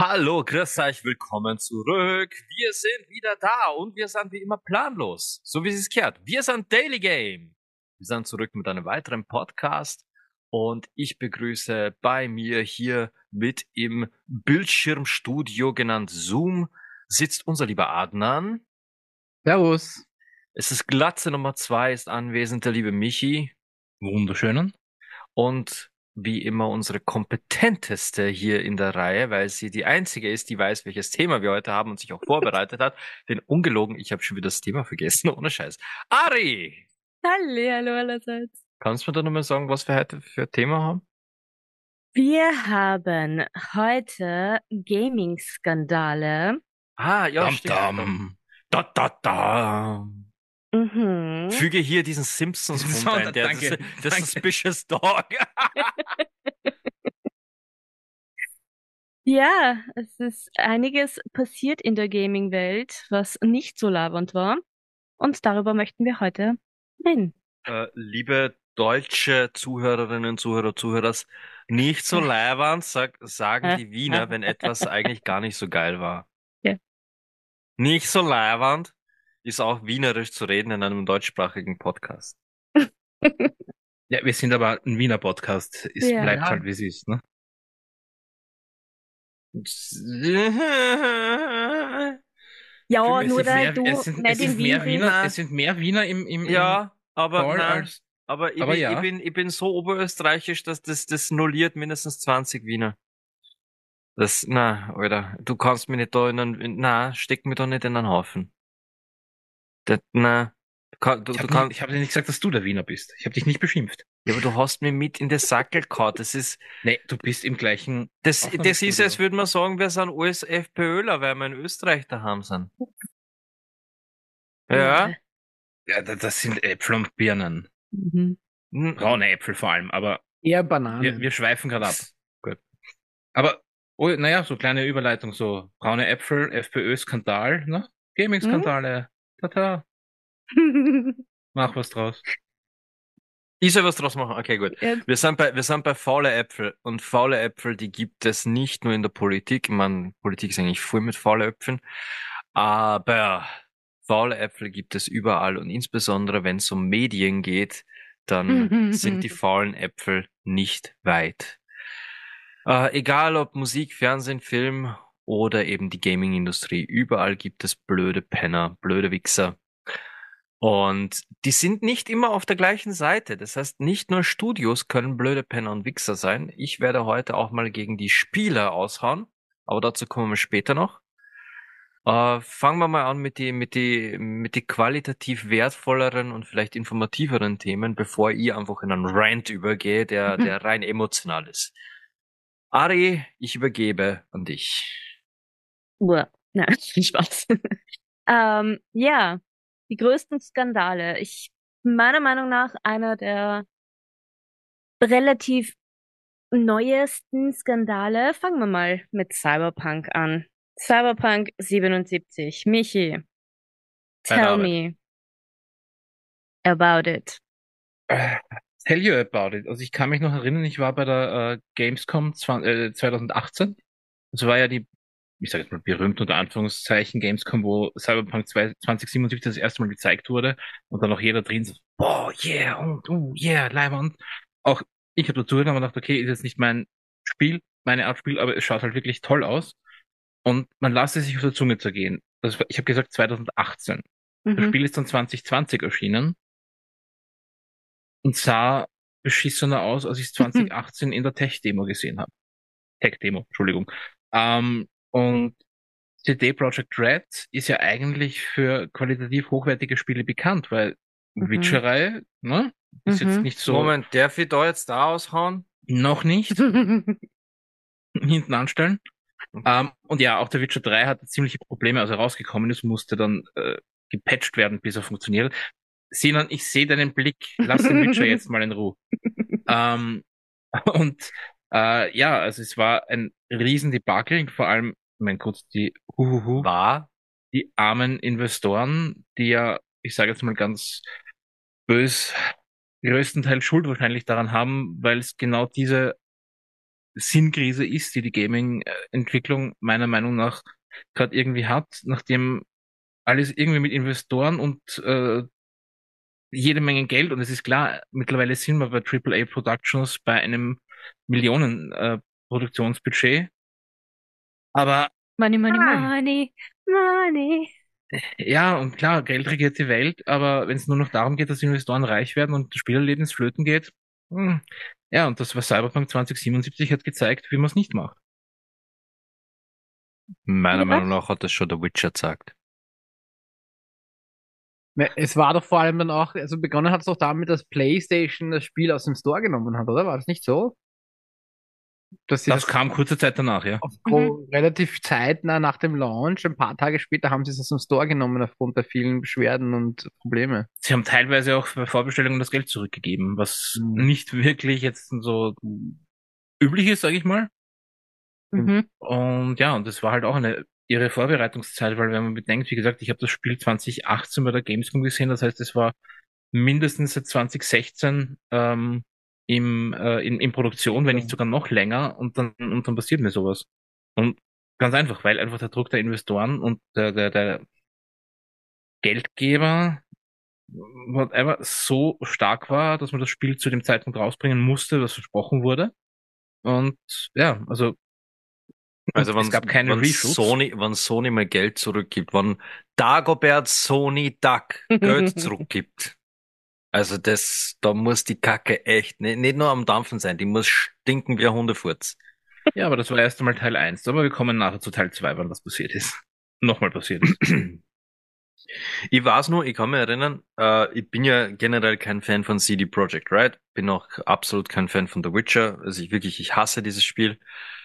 Hallo, grüß euch, willkommen zurück. Wir sind wieder da und wir sind wie immer planlos, so wie es gehört. Wir sind Daily Game. Wir sind zurück mit einem weiteren Podcast und ich begrüße bei mir hier mit im Bildschirmstudio genannt Zoom sitzt unser lieber Adnan. Servus. Es ist Glatze Nummer 2 ist anwesend, der liebe Michi. Wunderschönen. Und wie immer unsere kompetenteste hier in der Reihe, weil sie die einzige ist, die weiß, welches Thema wir heute haben und sich auch vorbereitet hat. Denn ungelogen, ich habe schon wieder das Thema vergessen, ohne Scheiß. Ari! Hallo allerseits. Kannst du mir da nochmal sagen, was wir heute für ein Thema haben? Wir haben heute Gaming-Skandale. Ja, Dam, stimmt. dam. Da, da, da. Mhm. Füge hier diesen Simpsons-Hund ein, der Danke, der danke. Suspicious Dog. Ja, es ist einiges passiert in der Gaming-Welt, was nicht so labernd war. Und darüber möchten wir heute reden. Liebe deutsche Zuhörerinnen, Zuhörers, nicht so leibernd, sagen die Wiener, wenn etwas eigentlich gar nicht so geil war. Ja. Nicht so leibernd ist auch wienerisch zu reden in einem deutschsprachigen Podcast. Ja, wir sind aber ein Wiener Podcast. Es Ja. bleibt halt, wie es ist, ne? Ja, Es nur sind weil mehr, du es sind, nicht es in sind Wien mehr bist. Wiener, es sind mehr Wiener im Ja, aber Call nein. als, Aber aber ja. ich bin so oberösterreichisch, dass das nulliert mindestens 20 Wiener. Alter, du kannst mich nicht da steck mich da nicht in einen Haufen. Ich Du habe kannst, ich hab dir nicht gesagt, dass du der Wiener bist. Ich habe dich nicht beschimpft. ja, aber du hast mich mit in den Sackel gehauen. Nee, du bist im gleichen Das ist, als Aufnahmestudio. würde man sagen, wir sind alles FPÖler, weil wir in Österreich daheim sind. Ja? Ja, das sind Äpfel und Birnen. Mhm. Braune Äpfel vor allem, aber Eher wir Bananen. schweifen gerade ab. Gut. Aber, oh, naja, so kleine Überleitung, so braune Äpfel, FPÖ-Skandal, ne? Gaming-Skandale. Tata, mach was draus. Ich soll was draus machen. Okay, gut. Ja. Wir sind bei faule Äpfel. Und faule Äpfel, die gibt es nicht nur in der Politik. Ich meine, Politik ist eigentlich voll mit faule Äpfeln. Aber faule Äpfel gibt es überall. Und insbesondere, wenn es um Medien geht, dann sind die faulen Äpfel nicht weit. Egal ob Musik, Fernsehen, Film oder eben die Gaming-Industrie. Überall gibt es blöde Penner, blöde Wichser. Und die sind nicht immer auf der gleichen Seite. Das heißt, nicht nur Studios können blöde Penner und Wichser sein. Ich werde heute auch mal gegen die Spieler aushauen, aber dazu kommen wir später noch. Fangen wir mal an mit die qualitativ wertvolleren und vielleicht informativeren Themen, bevor ihr einfach in einen Rant übergeht, der rein emotional ist. Ari, ich übergebe an dich. Uah. Na, Spaß. Ja, die größten Skandale. Meiner Meinung nach einer der relativ neuesten Skandale. Fangen wir mal mit Cyberpunk an. Cyberpunk 77. Michi, Bei der tell Arbeit. me about it. Tell you about it. Also ich kann mich noch erinnern, ich war bei der Gamescom 2018. Das war ja die, ich sage jetzt mal berühmt unter Anführungszeichen Gamescom, wo Cyberpunk 2077 das erste Mal gezeigt wurde und dann auch jeder drin so, boah, yeah, und yeah, Leibwand. Auch ich habe dazu gehört und gedacht, okay, ist jetzt nicht mein Spiel, meine Art Spiel, aber es schaut halt wirklich toll aus. Und man lässt es sich auf der Zunge zergehen. Ich habe gesagt 2018. Das Mhm. Spiel ist dann 2020 erschienen und sah beschissener aus, als ich es 2018 in der Tech-Demo gesehen habe. Tech-Demo, Entschuldigung. Und CD Projekt Red ist ja eigentlich für qualitativ hochwertige Spiele bekannt, weil Mhm. Witcherei, ne, ist jetzt Mhm. nicht so, Moment, darf ich da jetzt da aushauen? noch nicht hinten anstellen. Und ja, auch der Witcher 3 hatte ziemliche Probleme, als er rausgekommen ist, musste dann gepatcht werden, bis er funktioniert. Sinan, ich sehe deinen Blick, lass den Witcher jetzt mal in Ruhe. Ähm, und ja, also es war ein Riesendebakel, vor allem, mein Gott, War? die armen Investoren, die ja, ich sage jetzt mal ganz bös, größtenteils Schuld wahrscheinlich daran haben, weil es genau diese Sinnkrise ist, die Gaming-Entwicklung meiner Meinung nach gerade irgendwie hat, nachdem alles irgendwie mit Investoren und jede Menge Geld, und es ist klar, mittlerweile sind wir bei AAA Productions bei einem Millionen Produktionsbudget, aber Money, money, ah, money, money. ja, und klar, Geld regiert die Welt, aber wenn es nur noch darum geht, dass Investoren reich werden und das Spielerlebnis flöten geht, hm, ja, und das war Cyberpunk 2077 hat gezeigt, wie man es nicht macht. Meiner Ja. Meinung nach hat das schon der Witcher gesagt. Es war doch vor allem dann auch, also begonnen hat es doch damit, dass PlayStation das Spiel aus dem Store genommen hat, oder? War das nicht so? Dass sie Das das kam kurze Zeit danach, ja. relativ zeitnah nach dem Launch, ein paar Tage später, haben sie es aus dem Store genommen aufgrund der vielen Beschwerden und Probleme. Sie haben teilweise auch bei Vorbestellungen das Geld zurückgegeben, was Mhm. nicht wirklich jetzt so üblich ist, sage ich mal. Mhm. Und ja, und das war halt auch ihre Vorbereitungszeit, weil wenn man bedenkt, wie gesagt, ich habe das Spiel 2018 bei der Gamescom gesehen, das heißt, es war mindestens seit 2016 in Produktion, wenn nicht sogar noch länger, und dann passiert mir sowas. Und ganz einfach, weil einfach der Druck der Investoren und der Geldgeber whatever so stark war, dass man das Spiel zu dem Zeitpunkt rausbringen musste, was versprochen wurde. Und ja, also Also und es gab keine Reshoots. Wenn Sony mal Geld zurückgibt, wenn Dagobert Sony Duck Geld zurückgibt, also da muss die Kacke echt nicht nur am Dampfen sein, die muss stinken wie ein Hundefurz. Ja, aber das war erst einmal Teil 1. Aber wir kommen nachher zu Teil 2, wann das passiert ist. Nochmal passiert ist. Ich weiß nur, ich kann mich erinnern, ich bin ja generell kein Fan von CD Projekt Red, bin auch absolut kein Fan von The Witcher, also ich hasse dieses Spiel.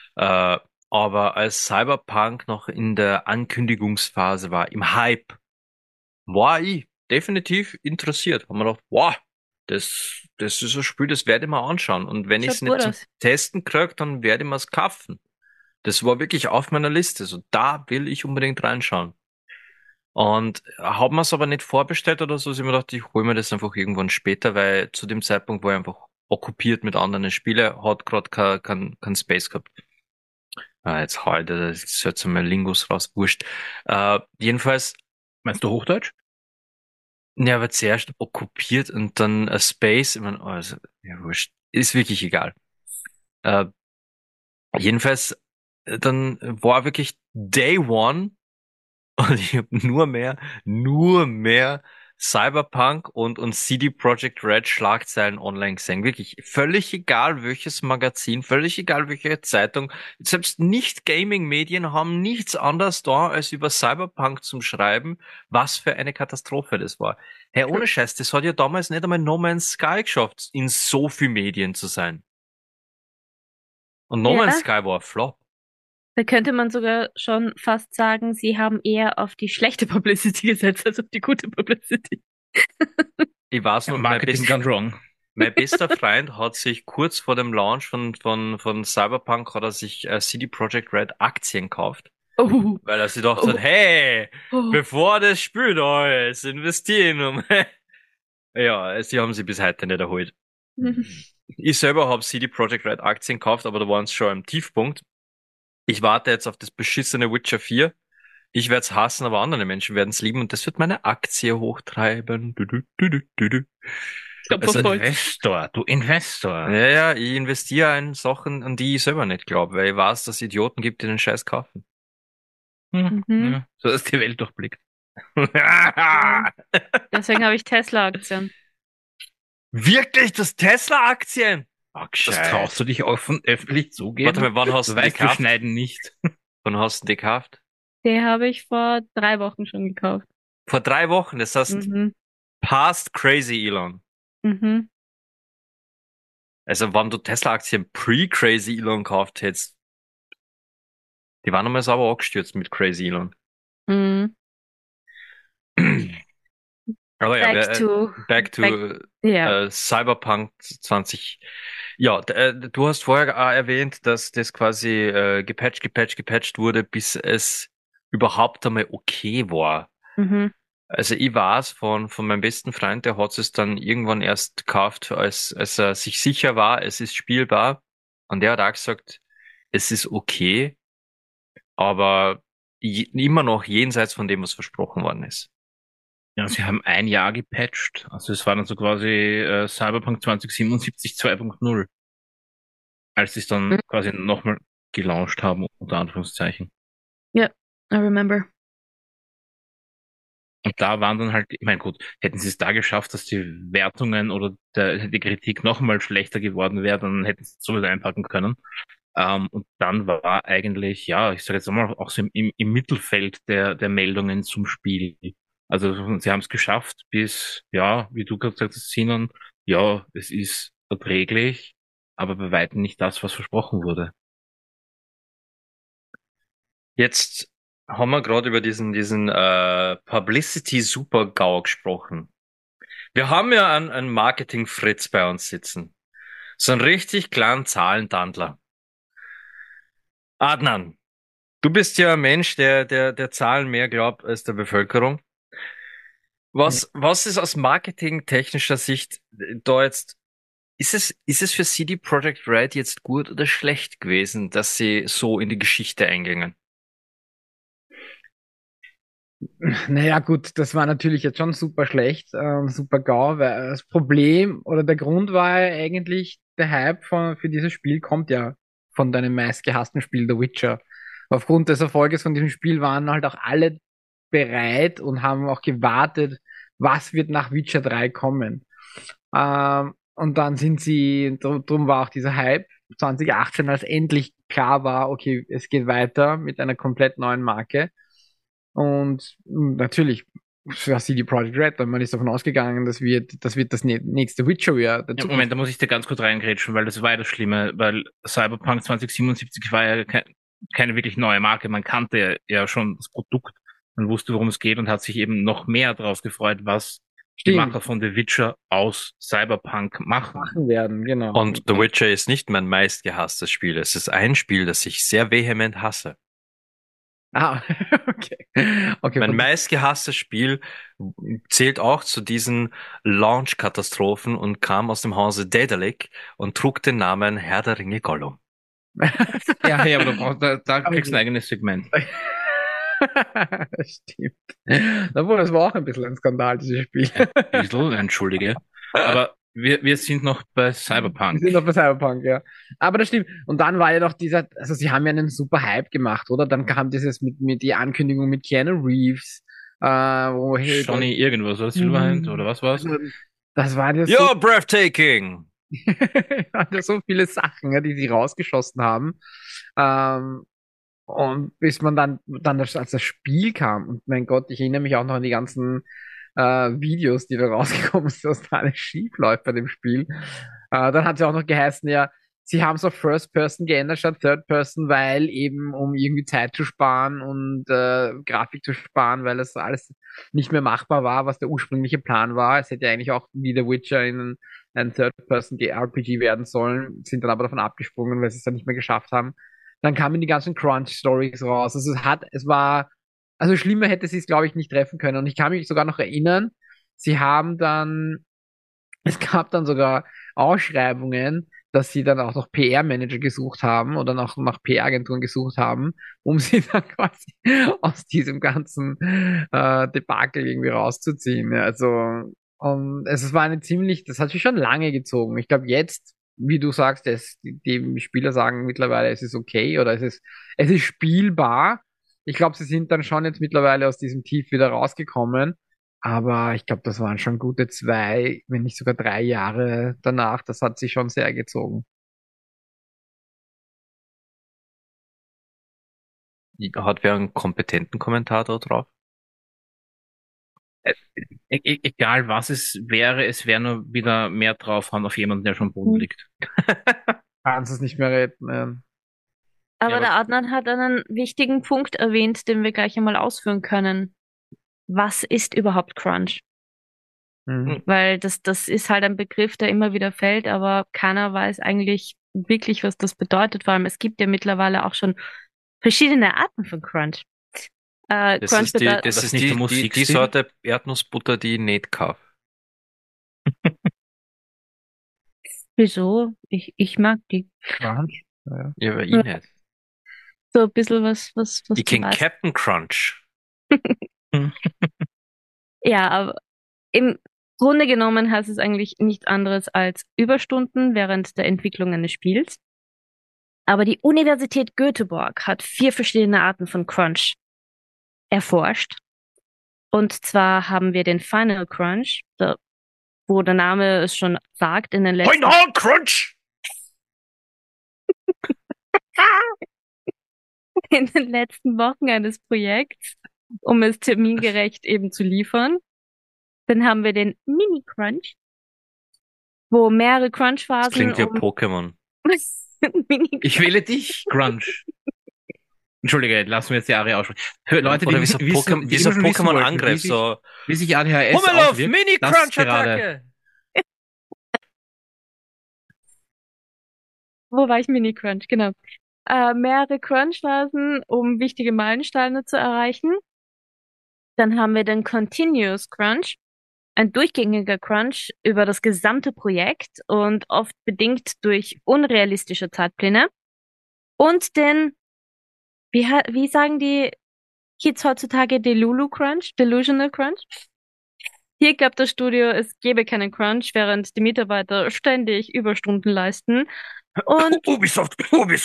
Aber als Cyberpunk noch in der Ankündigungsphase war, im Hype, war ich definitiv interessiert. Haben wir gedacht, wow, das ist ein Spiel, das werde ich mir anschauen. Und wenn ich Schaut es nicht gut zum aus. Testen kriege, dann werde ich mir es kaufen. Das war wirklich auf meiner Liste. So, da will ich unbedingt reinschauen. Und habe mir es aber nicht vorbestellt oder so. Ich mir gedacht, ich hole mir das einfach irgendwann später, weil zu dem Zeitpunkt war ich einfach okkupiert mit anderen Spielen, hat gerade kein Space gehabt. Jetzt hau ich das jetzt mal Lingus raus, wurscht. Jedenfalls, Meinst du Hochdeutsch? ja, aber zuerst okkupiert und dann Space. Ich mein, also, ja, wurscht. Ist wirklich egal. Äh, jedenfalls, dann war wirklich Day One und ich habe nur mehr Cyberpunk und CD Projekt Red Schlagzeilen online gesehen. Wirklich völlig egal welches Magazin, völlig egal welche Zeitung. Selbst nicht Gaming-Medien haben nichts anderes da, als über Cyberpunk zum Schreiben, was für eine Katastrophe das war. Hey, ohne Scheiß, das hat ja damals nicht einmal No Man's Sky geschafft, in so viel Medien zu sein. Und No Man's Ja, Sky war ein Flop. da könnte man sogar schon fast sagen, sie haben eher auf die schlechte Publicity gesetzt als auf die gute Publicity. Ich weiß Ja, nur, Marketing gone wrong. mein bester Freund hat sich kurz vor dem Launch von Cyberpunk hat er sich CD Projekt Red Aktien gekauft, Oh, weil er sich gedacht oh, hat, hey, oh. bevor das Spiel da ist, investieren. Ja, sie haben sie bis heute nicht erholt. Ich selber habe CD Projekt Red Aktien gekauft, aber da waren es schon im Tiefpunkt. Ich warte jetzt auf das beschissene Witcher 4. Ich werde es hassen, aber andere Menschen werden es lieben und das wird meine Aktie hochtreiben. Du. Also Stopperholz. Investor, du Investor. Ja, ich investiere in Sachen, an die ich selber nicht glaube, weil ich weiß, dass es Idioten gibt, die den Scheiß kaufen. Hm, Mhm. ja, so dass die Welt durchblickt. Deswegen habe ich Tesla-Aktien. Wirklich, das Tesla-Aktien? Oh, Das gescheit. traust du dich offen, öffentlich zugeben? Warte mal, wann hast Du du die weißt, wir gekauft? schneiden nicht. Wann hast du die gekauft? Die habe ich vor 3 Wochen schon gekauft. Vor 3 Wochen, das heißt, Mhm. past crazy Elon. Mhm. Also, wenn du Tesla-Aktien pre-crazy Elon gekauft hättest, die waren einmal sauber angestürzt mit crazy Elon. Mhm. Aber ja, back to ja. Cyberpunk 20. Ja, du hast vorher auch erwähnt, dass das quasi gepatcht wurde, bis es überhaupt einmal okay war. Mhm. Also ich weiß von meinem besten Freund, der hat es dann irgendwann erst gekauft, als er sich sicher war, es ist spielbar. Und der hat auch gesagt, es ist okay, aber immer noch jenseits von dem, was versprochen worden ist. Ja, sie haben ein Jahr gepatcht. Also es war dann so quasi Cyberpunk 2077 2.0, als sie es dann quasi nochmal gelauncht haben, unter Anführungszeichen. Ja, I remember. Und da waren dann halt, ich meine, gut, hätten sie es da geschafft, dass die Wertungen oder die Kritik nochmal schlechter geworden wäre, dann hätten sie es sowieso einpacken können. Und dann war eigentlich, ja, ich sage jetzt mal, auch so im Mittelfeld der Meldungen zum Spiel. Also sie haben es geschafft bis, ja, wie du gerade gesagt hast, Sinan, ja, es ist erträglich, aber bei weitem nicht das, was versprochen wurde. Jetzt haben wir gerade über diesen Publicity-Super-GAU gesprochen. Wir haben ja einen Marketing-Fritz bei uns sitzen. So einen richtig kleinen Zahlentandler. Adnan, du bist ja ein Mensch, der Zahlen mehr glaubt als der Bevölkerung. Was ist aus marketingtechnischer Sicht da jetzt, ist es für CD Projekt Red jetzt gut oder schlecht gewesen, dass sie so in die Geschichte eingingen? Naja, gut, das war natürlich jetzt schon super schlecht, super GAU, weil das Problem oder der Grund war ja eigentlich, der Hype für dieses Spiel kommt ja von deinem meistgehassten Spiel, The Witcher. Aufgrund des Erfolges von diesem Spiel waren halt auch alle bereit und haben auch gewartet, was wird nach Witcher 3 kommen. Und dann sind sie, drum war auch dieser Hype 2018, als endlich klar war, okay, es geht weiter mit einer komplett neuen Marke. Und natürlich für CD Projekt Red, man ist davon ausgegangen, das wird das nächste Witcher ja Ja, Moment, da muss ich dir ganz kurz reingrätschen, weil das war ja das Schlimme, weil Cyberpunk 2077 war ja keine wirklich neue Marke. Man kannte ja schon das Produkt, man wusste, worum es geht und hat sich eben noch mehr darauf gefreut, was die Macher von The Witcher aus Cyberpunk machen. werden, genau. Und The Witcher ist nicht mein meistgehasstes Spiel. Es ist ein Spiel, das ich sehr vehement hasse. Ah, okay. Okay, Mein meistgehasstes Spiel zählt auch zu diesen Launch-Katastrophen und kam aus dem Hause Daedalic und trug den Namen Herr der Ringe Gollum. Ja, ja, aber da kriegst du ein eigenes Segment. Stimmt. Obwohl, das war auch ein bisschen ein Skandal, dieses Spiel. Ein bisschen, entschuldige. Aber wir sind noch bei Cyberpunk. Wir sind noch bei Cyberpunk, ja. Aber das stimmt. Und dann war ja noch dieser, also sie haben ja einen super Hype gemacht, oder? Dann kam dieses mit die Ankündigung mit Keanu Reeves, wo hey, Johnny irgendwas, oder Silverhand, oder was war's? das war ja You're breathtaking! waren ja so viele Sachen, ja, die sie rausgeschossen haben. Und bis man dann als das Spiel kam, und mein Gott, ich erinnere mich auch noch an die ganzen Videos, die da rausgekommen sind, was da alles schief läuft bei dem Spiel. Dann hat es ja auch noch geheißen, ja, sie haben es auf First Person geändert statt Third Person, weil eben, um irgendwie Zeit zu sparen und Grafik zu sparen, weil es alles nicht mehr machbar war, was der ursprüngliche Plan war. Es hätte eigentlich auch wie The Witcher in ein Third Person RPG werden sollen, sind dann aber davon abgesprungen, weil sie es dann nicht mehr geschafft haben. Dann kamen die ganzen Crunch-Stories raus. Also also schlimmer hätte sie es, glaube ich, nicht treffen können. Und ich kann mich sogar noch erinnern, sie haben dann, es gab dann sogar Ausschreibungen, dass sie dann auch noch PR-Manager gesucht haben oder nach PR-Agenturen gesucht haben, um sie dann quasi aus diesem ganzen Debakel irgendwie rauszuziehen. Ja, also, es war das hat sich schon lange gezogen. Ich glaube, jetzt, wie du sagst, die Spieler sagen mittlerweile, es ist okay oder es ist spielbar. Ich glaube, sie sind dann schon jetzt mittlerweile aus diesem Tief wieder rausgekommen. Aber ich glaube, das waren schon gute 2, wenn nicht sogar 3 Jahre danach. Das hat sich schon sehr gezogen. Hat wer einen kompetenten Kommentator drauf? Egal was es wäre nur wieder mehr draufhauen auf jemanden, der schon am Boden liegt. Kannst es nicht mehr retten. Aber Ja, der Adnan hat einen wichtigen Punkt erwähnt, den wir gleich einmal ausführen können. Was ist überhaupt Crunch? Weil das ist halt ein Begriff, der immer wieder fällt, aber keiner weiß eigentlich wirklich, was das bedeutet. Vor allem, es gibt ja mittlerweile auch schon verschiedene Arten von Crunch. Das Crunch ist die, bedeutet, das das ist nicht der die Musikstil? Sorte Erdnussbutter, die ich nicht kaufe. wieso? Ich mag die. Crunch? Ja. Ja, aber ich Ja. nicht. So ein bisschen was Ich du kenn weißt. Captain Crunch. Ja, aber im Grunde genommen heißt es eigentlich nichts anderes als Überstunden während der Entwicklung eines Spiels. Aber die Universität Göteborg hat 4 verschiedene Arten von Crunch erforscht. Und zwar haben wir den Final Crunch, wo der Name es schon sagt, Final Crunch! in den letzten Wochen eines Projekts, um es termingerecht eben zu liefern. Dann haben wir den Mini Crunch, wo mehrere Das Crunch-Phasen klingt wie Pokémon. Mini Ich wähle dich, Grunge. Entschuldige, lassen wir jetzt die Aria aussprechen. Leute, die Oder wie so wissen, die wie so immer schon wissen wollten, Pokémon-Angriff, so wie sich ADHS Hummelhof, auswirkt, das Mini-Crunch-Attacke! Wo war ich? Mini Crunch, genau. Mehrere Crunch-Phasen, um wichtige Meilensteine zu erreichen. Dann haben wir den Continuous Crunch, ein durchgängiger Crunch über das gesamte Projekt und oft bedingt durch unrealistische Zeitpläne. Und den, wie sagen die Kids heutzutage, Delulu Crunch, Delusional Crunch? Hier glaubt das Studio, es gebe keinen Crunch, während die Mitarbeiter ständig Überstunden leisten. Und Ubisoft!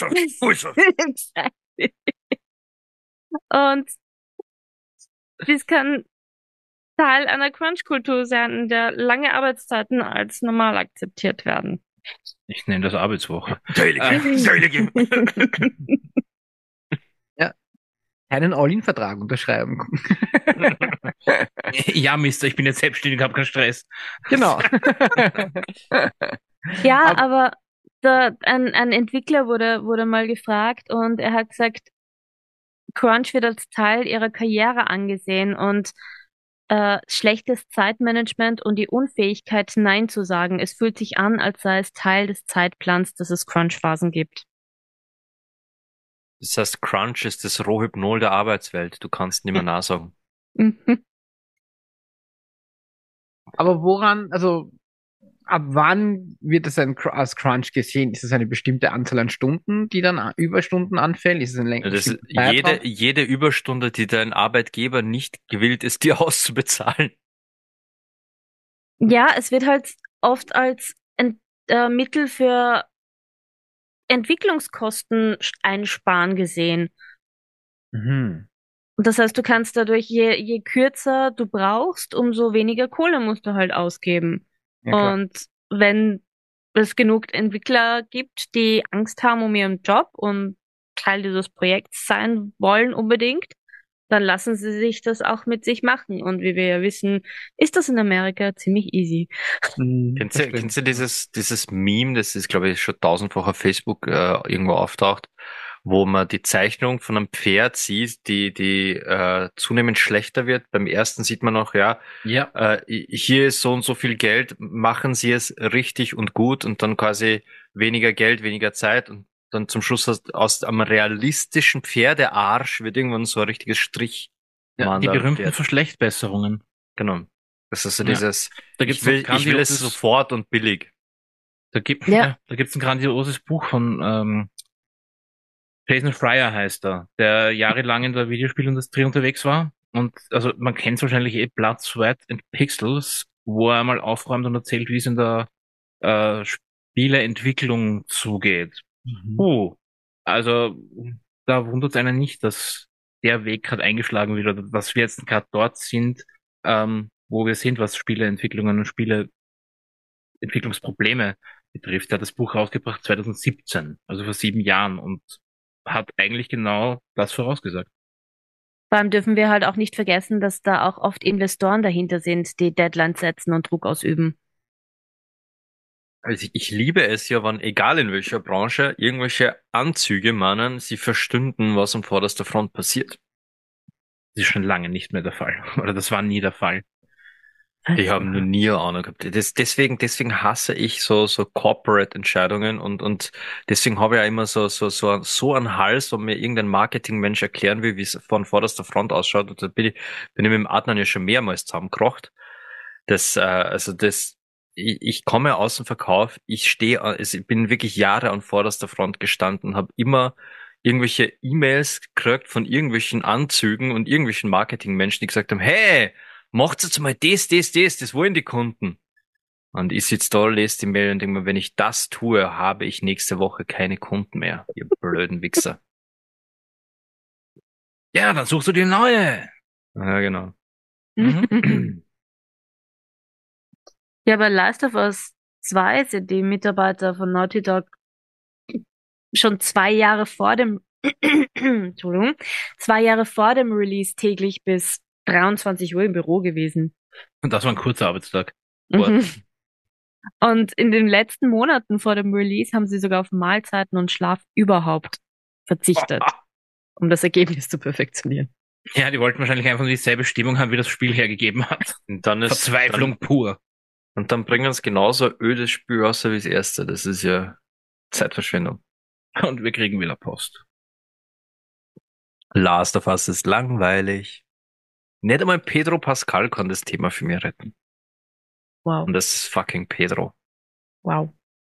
Und dies kann Teil einer Crunch-Kultur sein, in der lange Arbeitszeiten als normal akzeptiert werden. Ich nenne das Arbeitswoche. Heilige. Keinen All-In-Vertrag unterschreiben. Ja, Mister, ich bin jetzt selbstständig, habe keinen Stress. Genau. Ja, aber ein Entwickler wurde mal gefragt und er hat gesagt, Crunch wird als Teil ihrer Karriere angesehen und schlechtes Zeitmanagement und die Unfähigkeit, Nein zu sagen. Es fühlt sich an, als sei es Teil des Zeitplans, dass es Crunch-Phasen gibt. Das heißt, Crunch ist das Rohhypnol der Arbeitswelt. Du kannst nicht mehr nachsagen. Mhm. Aber woran, also ab wann wird es als Crunch gesehen? Ist es eine bestimmte Anzahl an Stunden, die dann Überstunden anfällt? Ist es ein Ja, das ist bestimmter Zeitraum? jede Überstunde, die dein Arbeitgeber nicht gewillt ist, dir auszubezahlen. Ja, es wird halt oft als Mittel für Entwicklungskosten einsparen gesehen. Mhm. Und das heißt, du kannst dadurch, je kürzer du brauchst, umso weniger Kohle musst du halt ausgeben. Ja, klar. Und wenn es genug Entwickler gibt, die Angst haben um ihren Job und Teil dieses Projekts sein wollen unbedingt, dann lassen sie sich das auch mit sich machen. Und wie wir ja wissen, ist das in Amerika ziemlich easy. Kennst du dieses Meme, das ist, glaube ich, schon tausendfach auf Facebook irgendwo auftaucht, wo man die Zeichnung von einem Pferd sieht, die zunehmend schlechter wird. Beim ersten sieht man noch, ja, Ja. hier ist so und so viel Geld, machen Sie es richtig und gut und dann quasi weniger Geld, weniger Zeit und dann zum Schluss aus einem realistischen Pferdearsch wird irgendwann so ein richtiges Strich. Ja, die Mann, berühmten Pferd. Verschlechtbesserungen. Genau. Das ist so Ja. dieses, Da gibt's ich will es grandioses- sofort und billig. Da Ja. gibt's ein grandioses Buch von Jason Schreier heißt er, der jahrelang in der Videospielindustrie unterwegs war. Und also man kennt wahrscheinlich Blood, Sweat and Pixels, wo er mal aufräumt und erzählt, wie es in der Spieleentwicklung zugeht. Also da wundert es einen nicht, dass der Weg gerade eingeschlagen wird oder dass wir jetzt gerade dort sind, wo wir sind, was Spieleentwicklungen und Spieleentwicklungsprobleme betrifft. Er hat das Buch rausgebracht 2017, also vor 7 Jahren und hat eigentlich genau das vorausgesagt. Vor allem dürfen wir halt auch nicht vergessen, dass da auch oft Investoren dahinter sind, die Deadlines setzen und Druck ausüben. Also ich liebe es ja, wenn, egal in welcher Branche, irgendwelche Anzüge meinen, sie verstünden, was an vorderster Front passiert. Das ist schon lange nicht mehr der Fall. Oder das war nie der Fall. Ich habe noch nie eine Ahnung gehabt. Deswegen hasse ich so Corporate-Entscheidungen und deswegen habe ich ja immer so einen Hals, wenn mir irgendein Marketingmensch erklären will, wie es von vorderster Front ausschaut. Und da bin ich mit dem Adnan ja schon mehrmals zusammengekracht. Ich komme aus dem Verkauf, ich bin wirklich Jahre an vorderster Front gestanden, habe immer irgendwelche E-Mails gekriegt von irgendwelchen Anzügen und irgendwelchen Marketingmenschen, die gesagt haben, hey, macht jetzt mal das wollen die Kunden. Und ich sitze da, lese die Mail und denke mir, wenn ich das tue, habe ich nächste Woche keine Kunden mehr, ihr blöden Wichser. Ja, dann suchst du dir neue. Ja, genau. Ja, bei Last of Us 2 sind die Mitarbeiter von Naughty Dog schon 2 Jahre vor dem, Entschuldigung, 2 Jahre vor dem Release täglich bis 23 Uhr im Büro gewesen. Und das war ein kurzer Arbeitstag. Mhm. Und in den letzten Monaten vor dem Release haben sie sogar auf Mahlzeiten und Schlaf überhaupt verzichtet, um das Ergebnis zu perfektionieren. Ja, die wollten wahrscheinlich einfach nur dieselbe Stimmung haben, wie das Spiel hergegeben hat. Und dann ist Verzweiflung pur. Und dann bringen sie genauso ein ödes Spiel raus wie das erste. Das ist ja Zeitverschwendung. Und wir kriegen wieder Post. Last of Us ist langweilig. Nicht einmal Pedro Pascal kann das Thema für mich retten. Wow. Und das ist fucking Pedro. Wow.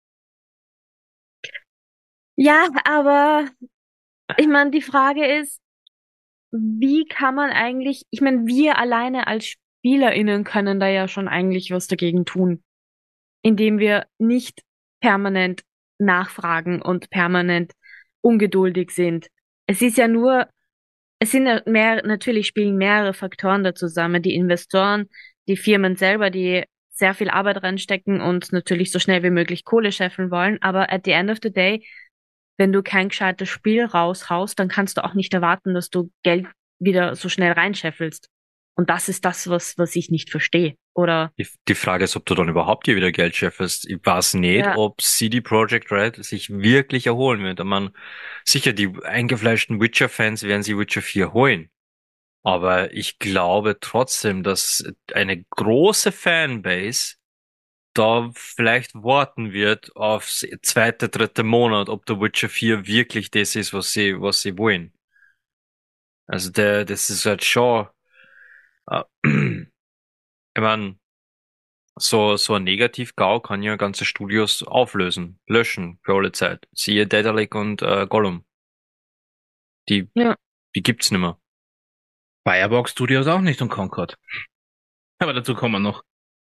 Ja, aber ich meine, die Frage ist, wie kann man eigentlich, ich meine, wir alleine als SpielerInnen können da ja schon eigentlich was dagegen tun, indem wir nicht permanent nachfragen und permanent ungeduldig sind. Es ist ja nur, es sind ja natürlich spielen mehrere Faktoren da zusammen. Die Investoren, die Firmen selber, die sehr viel Arbeit reinstecken und natürlich so schnell wie möglich Kohle scheffeln wollen. Aber at the end of the day, wenn du kein gescheites Spiel raushaust, dann kannst du auch nicht erwarten, dass du Geld wieder so schnell reinscheffelst. Und das ist das, was ich nicht verstehe. Oder Die Frage ist, ob du dann überhaupt hier wieder Geld scheffelst. Ich weiß nicht, Ja. ob CD Projekt Red sich wirklich erholen wird. Ich meine, sicher, die eingefleischten Witcher-Fans werden sie Witcher 4 holen. Aber ich glaube trotzdem, dass eine große Fanbase da vielleicht warten wird aufs zweite, dritte Monat, ob der Witcher 4 wirklich das ist, was sie wollen. Also das ist halt schon, ich meine, so ein Negativ-GAU kann ja ganze Studios auflösen, löschen für alle Zeit. Siehe Daedalic und Gollum. Die, Ja. die gibt's nimmer. Firebox Studios auch nicht und Concord. Aber dazu kommen wir noch.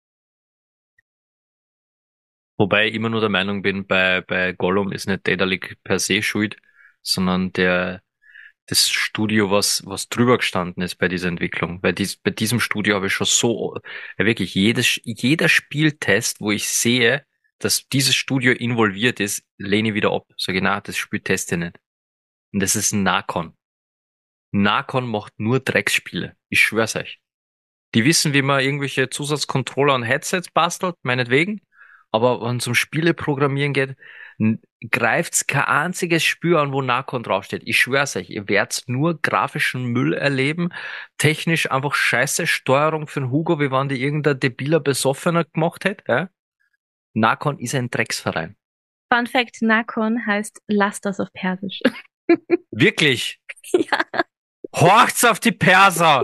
Wobei ich immer nur der Meinung bin, bei Gollum ist nicht Daedalic per se schuld, sondern das Studio, was drüber gestanden ist bei dieser Entwicklung. Bei diesem Studio habe ich schon so, ja wirklich jeder Spieltest, wo ich sehe, dass dieses Studio involviert ist, lehne ich wieder ab. Sage, na, das Spiel teste ich nicht. Und das ist Nacon. Nacon macht nur Drecksspiele. Ich schwör's euch. Die wissen, wie man irgendwelche Zusatzcontroller und Headsets bastelt, meinetwegen. Aber wenn es um Spiele programmieren geht, greift's kein einziges Spiel an, wo Nacon draufsteht. Ich schwör's euch, ihr werdet nur grafischen Müll erleben. Technisch einfach scheiße Steuerung für den Hugo, wie wenn die irgendein debiler Besoffener gemacht hätte. Ja? Nacon ist ein Drecksverein. Fun Fact, Nakon heißt Lasters auf Persisch. Wirklich. Ja. Horcht's auf die Perser!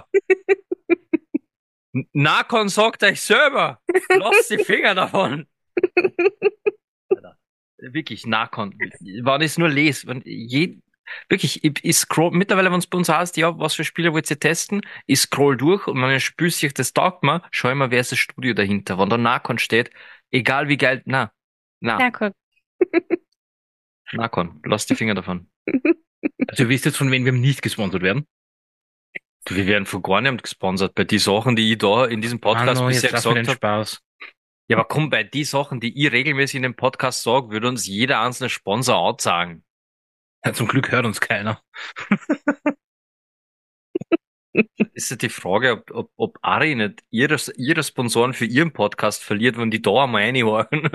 Nakon sagt euch selber! Lasst die Finger davon! Alter. Wirklich, Nakon. Wenn ich es nur lese, wirklich, ich scroll, mittlerweile, wenn es bei uns heißt, ja, was für Spiele wollt ihr testen? Ich scroll durch und wenn ich spüre sich, das taugt mir, schau ich mal, wer ist das Studio dahinter. Wenn da Nakon steht, egal wie geil, na, Nakon. Nakon, lasst die Finger davon. Also ihr wisst jetzt, von wem wir nicht gesponsert werden? Wir werden von gar niemand gesponsert. Bei die Sachen, die ich da in diesem Podcast Mano, bisher jetzt lass mir den gesagt habe. Spaß. Ja, aber komm, bei die Sachen, die ich regelmäßig in dem Podcast sage, würde uns jeder einzelne Sponsor out sagen. Ja, zum Glück hört uns keiner. Ist ja die Frage, ob Ari nicht ihre Sponsoren für ihren Podcast verliert, wenn die da einmal reinhauen.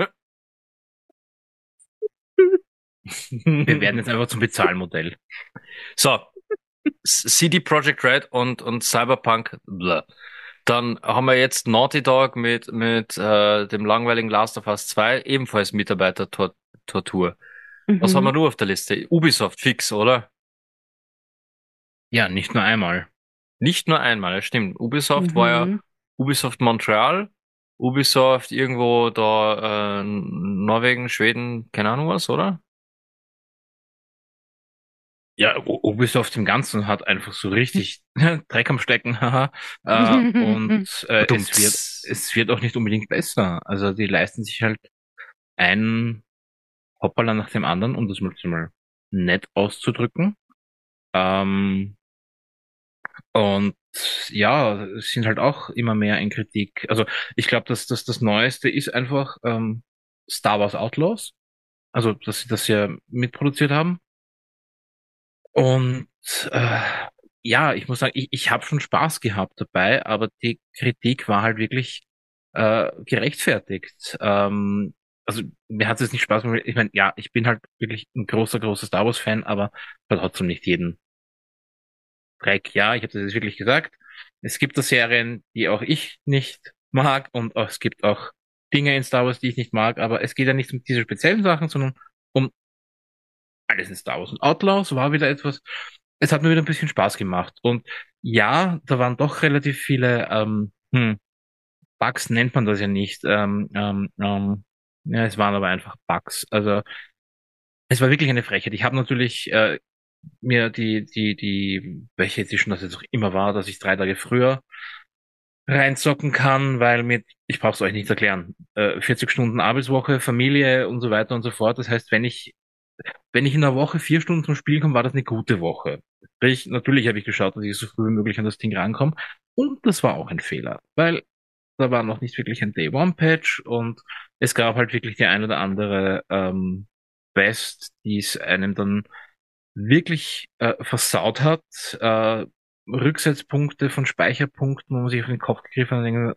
Wir werden jetzt einfach zum Bezahlmodell. So, CD Projekt Red und Cyberpunk, blah. Dann haben wir jetzt Naughty Dog mit dem langweiligen Last of Us 2, ebenfalls Mitarbeiter-Tortur. Was haben wir nur auf der Liste? Ubisoft fix, oder? Ja, nicht nur einmal. Nicht nur einmal, das stimmt. Ubisoft war ja Ubisoft Montreal, Ubisoft irgendwo da Norwegen, Schweden, keine Ahnung was, oder? Ja, Ubisoft im Ganzen hat einfach so richtig Dreck am Stecken, haha. Und Badumts. es wird auch nicht unbedingt besser. Also die leisten sich halt ein Hoppala nach dem anderen, um das mal nett auszudrücken. Ähm, und ja, es sind halt auch immer mehr in Kritik. Also ich glaube, dass das Neueste ist einfach Star Wars Outlaws. Also, dass sie das ja mitproduziert haben. Und äh, ja, ich muss sagen, ich habe schon Spaß gehabt dabei, aber die Kritik war halt wirklich gerechtfertigt. Also mir hat es jetzt nicht Spaß gemacht. Ich meine, ja, ich bin halt wirklich ein großer Star Wars-Fan, aber halt trotzdem nicht jeden Dreck. Ja, ich habe das jetzt wirklich gesagt. Es gibt da Serien, die auch ich nicht mag und es gibt auch Dinge in Star Wars, die ich nicht mag, aber es geht ja nicht um diese speziellen Sachen, sondern um alles in Star Wars. Und Outlaws war wieder etwas, es hat mir wieder ein bisschen Spaß gemacht. Und ja, da waren doch relativ viele Bugs, nennt man das ja nicht. Ja, es waren aber einfach Bugs. Also es war wirklich eine Frechheit. Ich habe natürlich mir welche Edition das jetzt auch immer war, dass ich 3 Tage früher reinzocken kann, weil ich brauche es euch nicht erklären, 40 Stunden Arbeitswoche, Familie und so weiter und so fort. Das heißt, wenn ich in der Woche 4 Stunden zum Spielen komme, war das eine gute Woche. Sprich, natürlich habe ich geschaut, dass ich so früh wie möglich an das Ding rankomme. Und das war auch ein Fehler, weil da war noch nicht wirklich ein Day-One-Patch und es gab halt wirklich die ein oder andere Quest, die es einem dann wirklich versaut hat. Rücksetzpunkte von Speicherpunkten, wo man sich auf den Kopf gegriffen hat und denkt,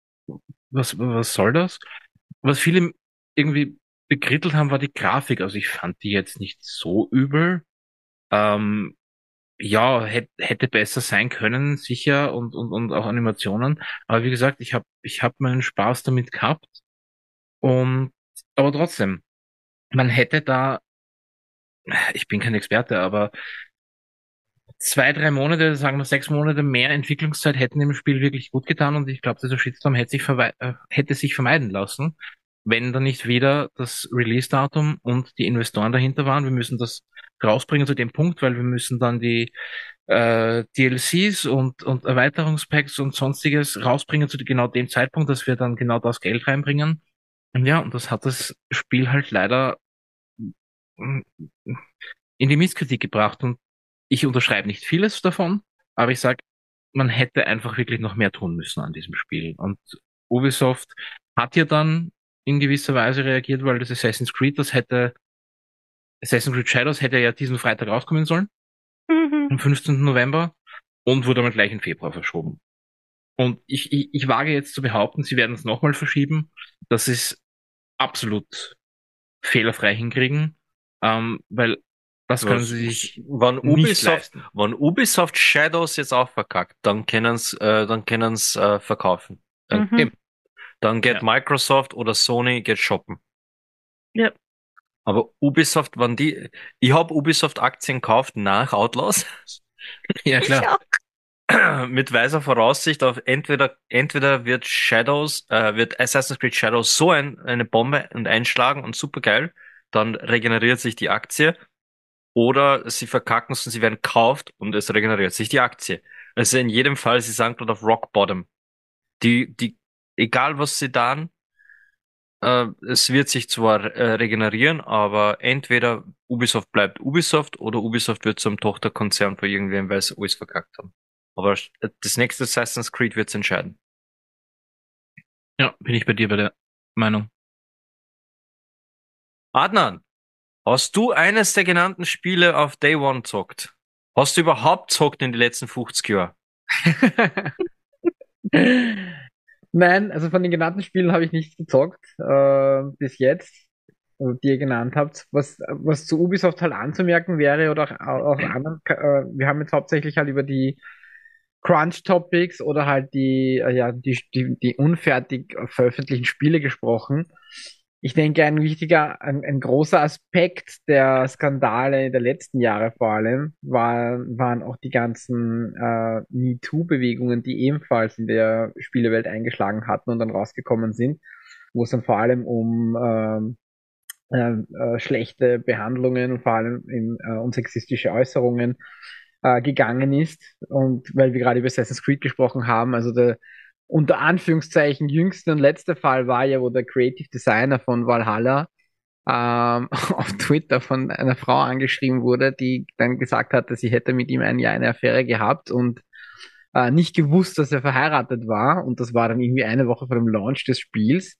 was soll das? Was viele irgendwie bekrittelt haben, war die Grafik. Also ich fand die jetzt nicht so übel. Ähm, ja, hätte besser sein können, sicher, und auch Animationen. Aber wie gesagt, ich hab meinen Spaß damit gehabt. Und, aber trotzdem, man hätte da, ich bin kein Experte, aber 2, 3 Monate, sagen wir 6 Monate mehr Entwicklungszeit hätten dem Spiel wirklich gut getan und ich glaube, dieser Shitstorm hätte sich vermeiden lassen, wenn da nicht wieder das Release-Datum und die Investoren dahinter waren. Wir müssen das rausbringen zu dem Punkt, weil wir müssen dann die DLCs und Erweiterungspacks und sonstiges rausbringen zu genau dem Zeitpunkt, dass wir dann genau das Geld reinbringen. Und ja, und das hat das Spiel halt leider mm, in die Misskritik gebracht. Und ich unterschreibe nicht vieles davon, aber ich sage, man hätte einfach wirklich noch mehr tun müssen an diesem Spiel. Und Ubisoft hat ja dann in gewisser Weise reagiert, weil Assassin's Creed Shadows hätte ja diesen Freitag rauskommen sollen, am 15. November, und wurde dann gleich in Februar verschoben. Und ich wage jetzt zu behaupten, sie werden es nochmal verschieben. Das ist absolut fehlerfrei hinkriegen, weil das können sie sich nicht leisten. Wenn Ubisoft Shadows jetzt auch verkackt, dann können sie verkaufen. Eben. Dann geht Ja. Microsoft oder Sony geht shoppen. Ja. Aber Ubisoft, ich habe Ubisoft Aktien gekauft nach Outlaws. Ja, klar. Ich auch. Mit weiser Voraussicht auf entweder wird Assassin's Creed Shadows so eine Bombe und einschlagen und super geil, dann regeneriert sich die Aktie, oder sie verkacken es und sie werden gekauft und es regeneriert sich die Aktie. Also in jedem Fall, sie sind gerade auf Rock Bottom. Egal was sie tun, es wird sich zwar regenerieren, aber entweder Ubisoft bleibt Ubisoft oder Ubisoft wird zum Tochterkonzern von irgendwem, weil sie alles verkackt haben. Aber das nächste Assassin's Creed wird's entscheiden. Ja, bin ich bei dir bei der Meinung. Adnan, hast du eines der genannten Spiele auf Day One gezockt? Hast du überhaupt gezockt in den letzten 50 Jahren? Nein, also von den genannten Spielen habe ich nichts gezockt, bis jetzt, also die ihr genannt habt. Was zu Ubisoft halt anzumerken wäre oder auch anderen, wir haben jetzt hauptsächlich halt über die Crunch-Topics oder halt die unfertig veröffentlichten Spiele gesprochen. Ich denke, ein großer Aspekt der Skandale der letzten Jahre vor allem waren auch die ganzen MeToo-Bewegungen, die ebenfalls in der Spielewelt eingeschlagen hatten und dann rausgekommen sind, wo es dann vor allem um schlechte Behandlungen und vor allem und sexistische Äußerungen gegangen ist. Und weil wir gerade über Assassin's Creed gesprochen haben, also der unter Anführungszeichen jüngste und letzte Fall war ja, wo der Creative Designer von Valhalla auf Twitter von einer Frau angeschrieben wurde, die dann gesagt hatte, sie hätte mit ihm ein Jahr eine Affäre gehabt und nicht gewusst, dass er verheiratet war. Und das war dann irgendwie eine Woche vor dem Launch des Spiels.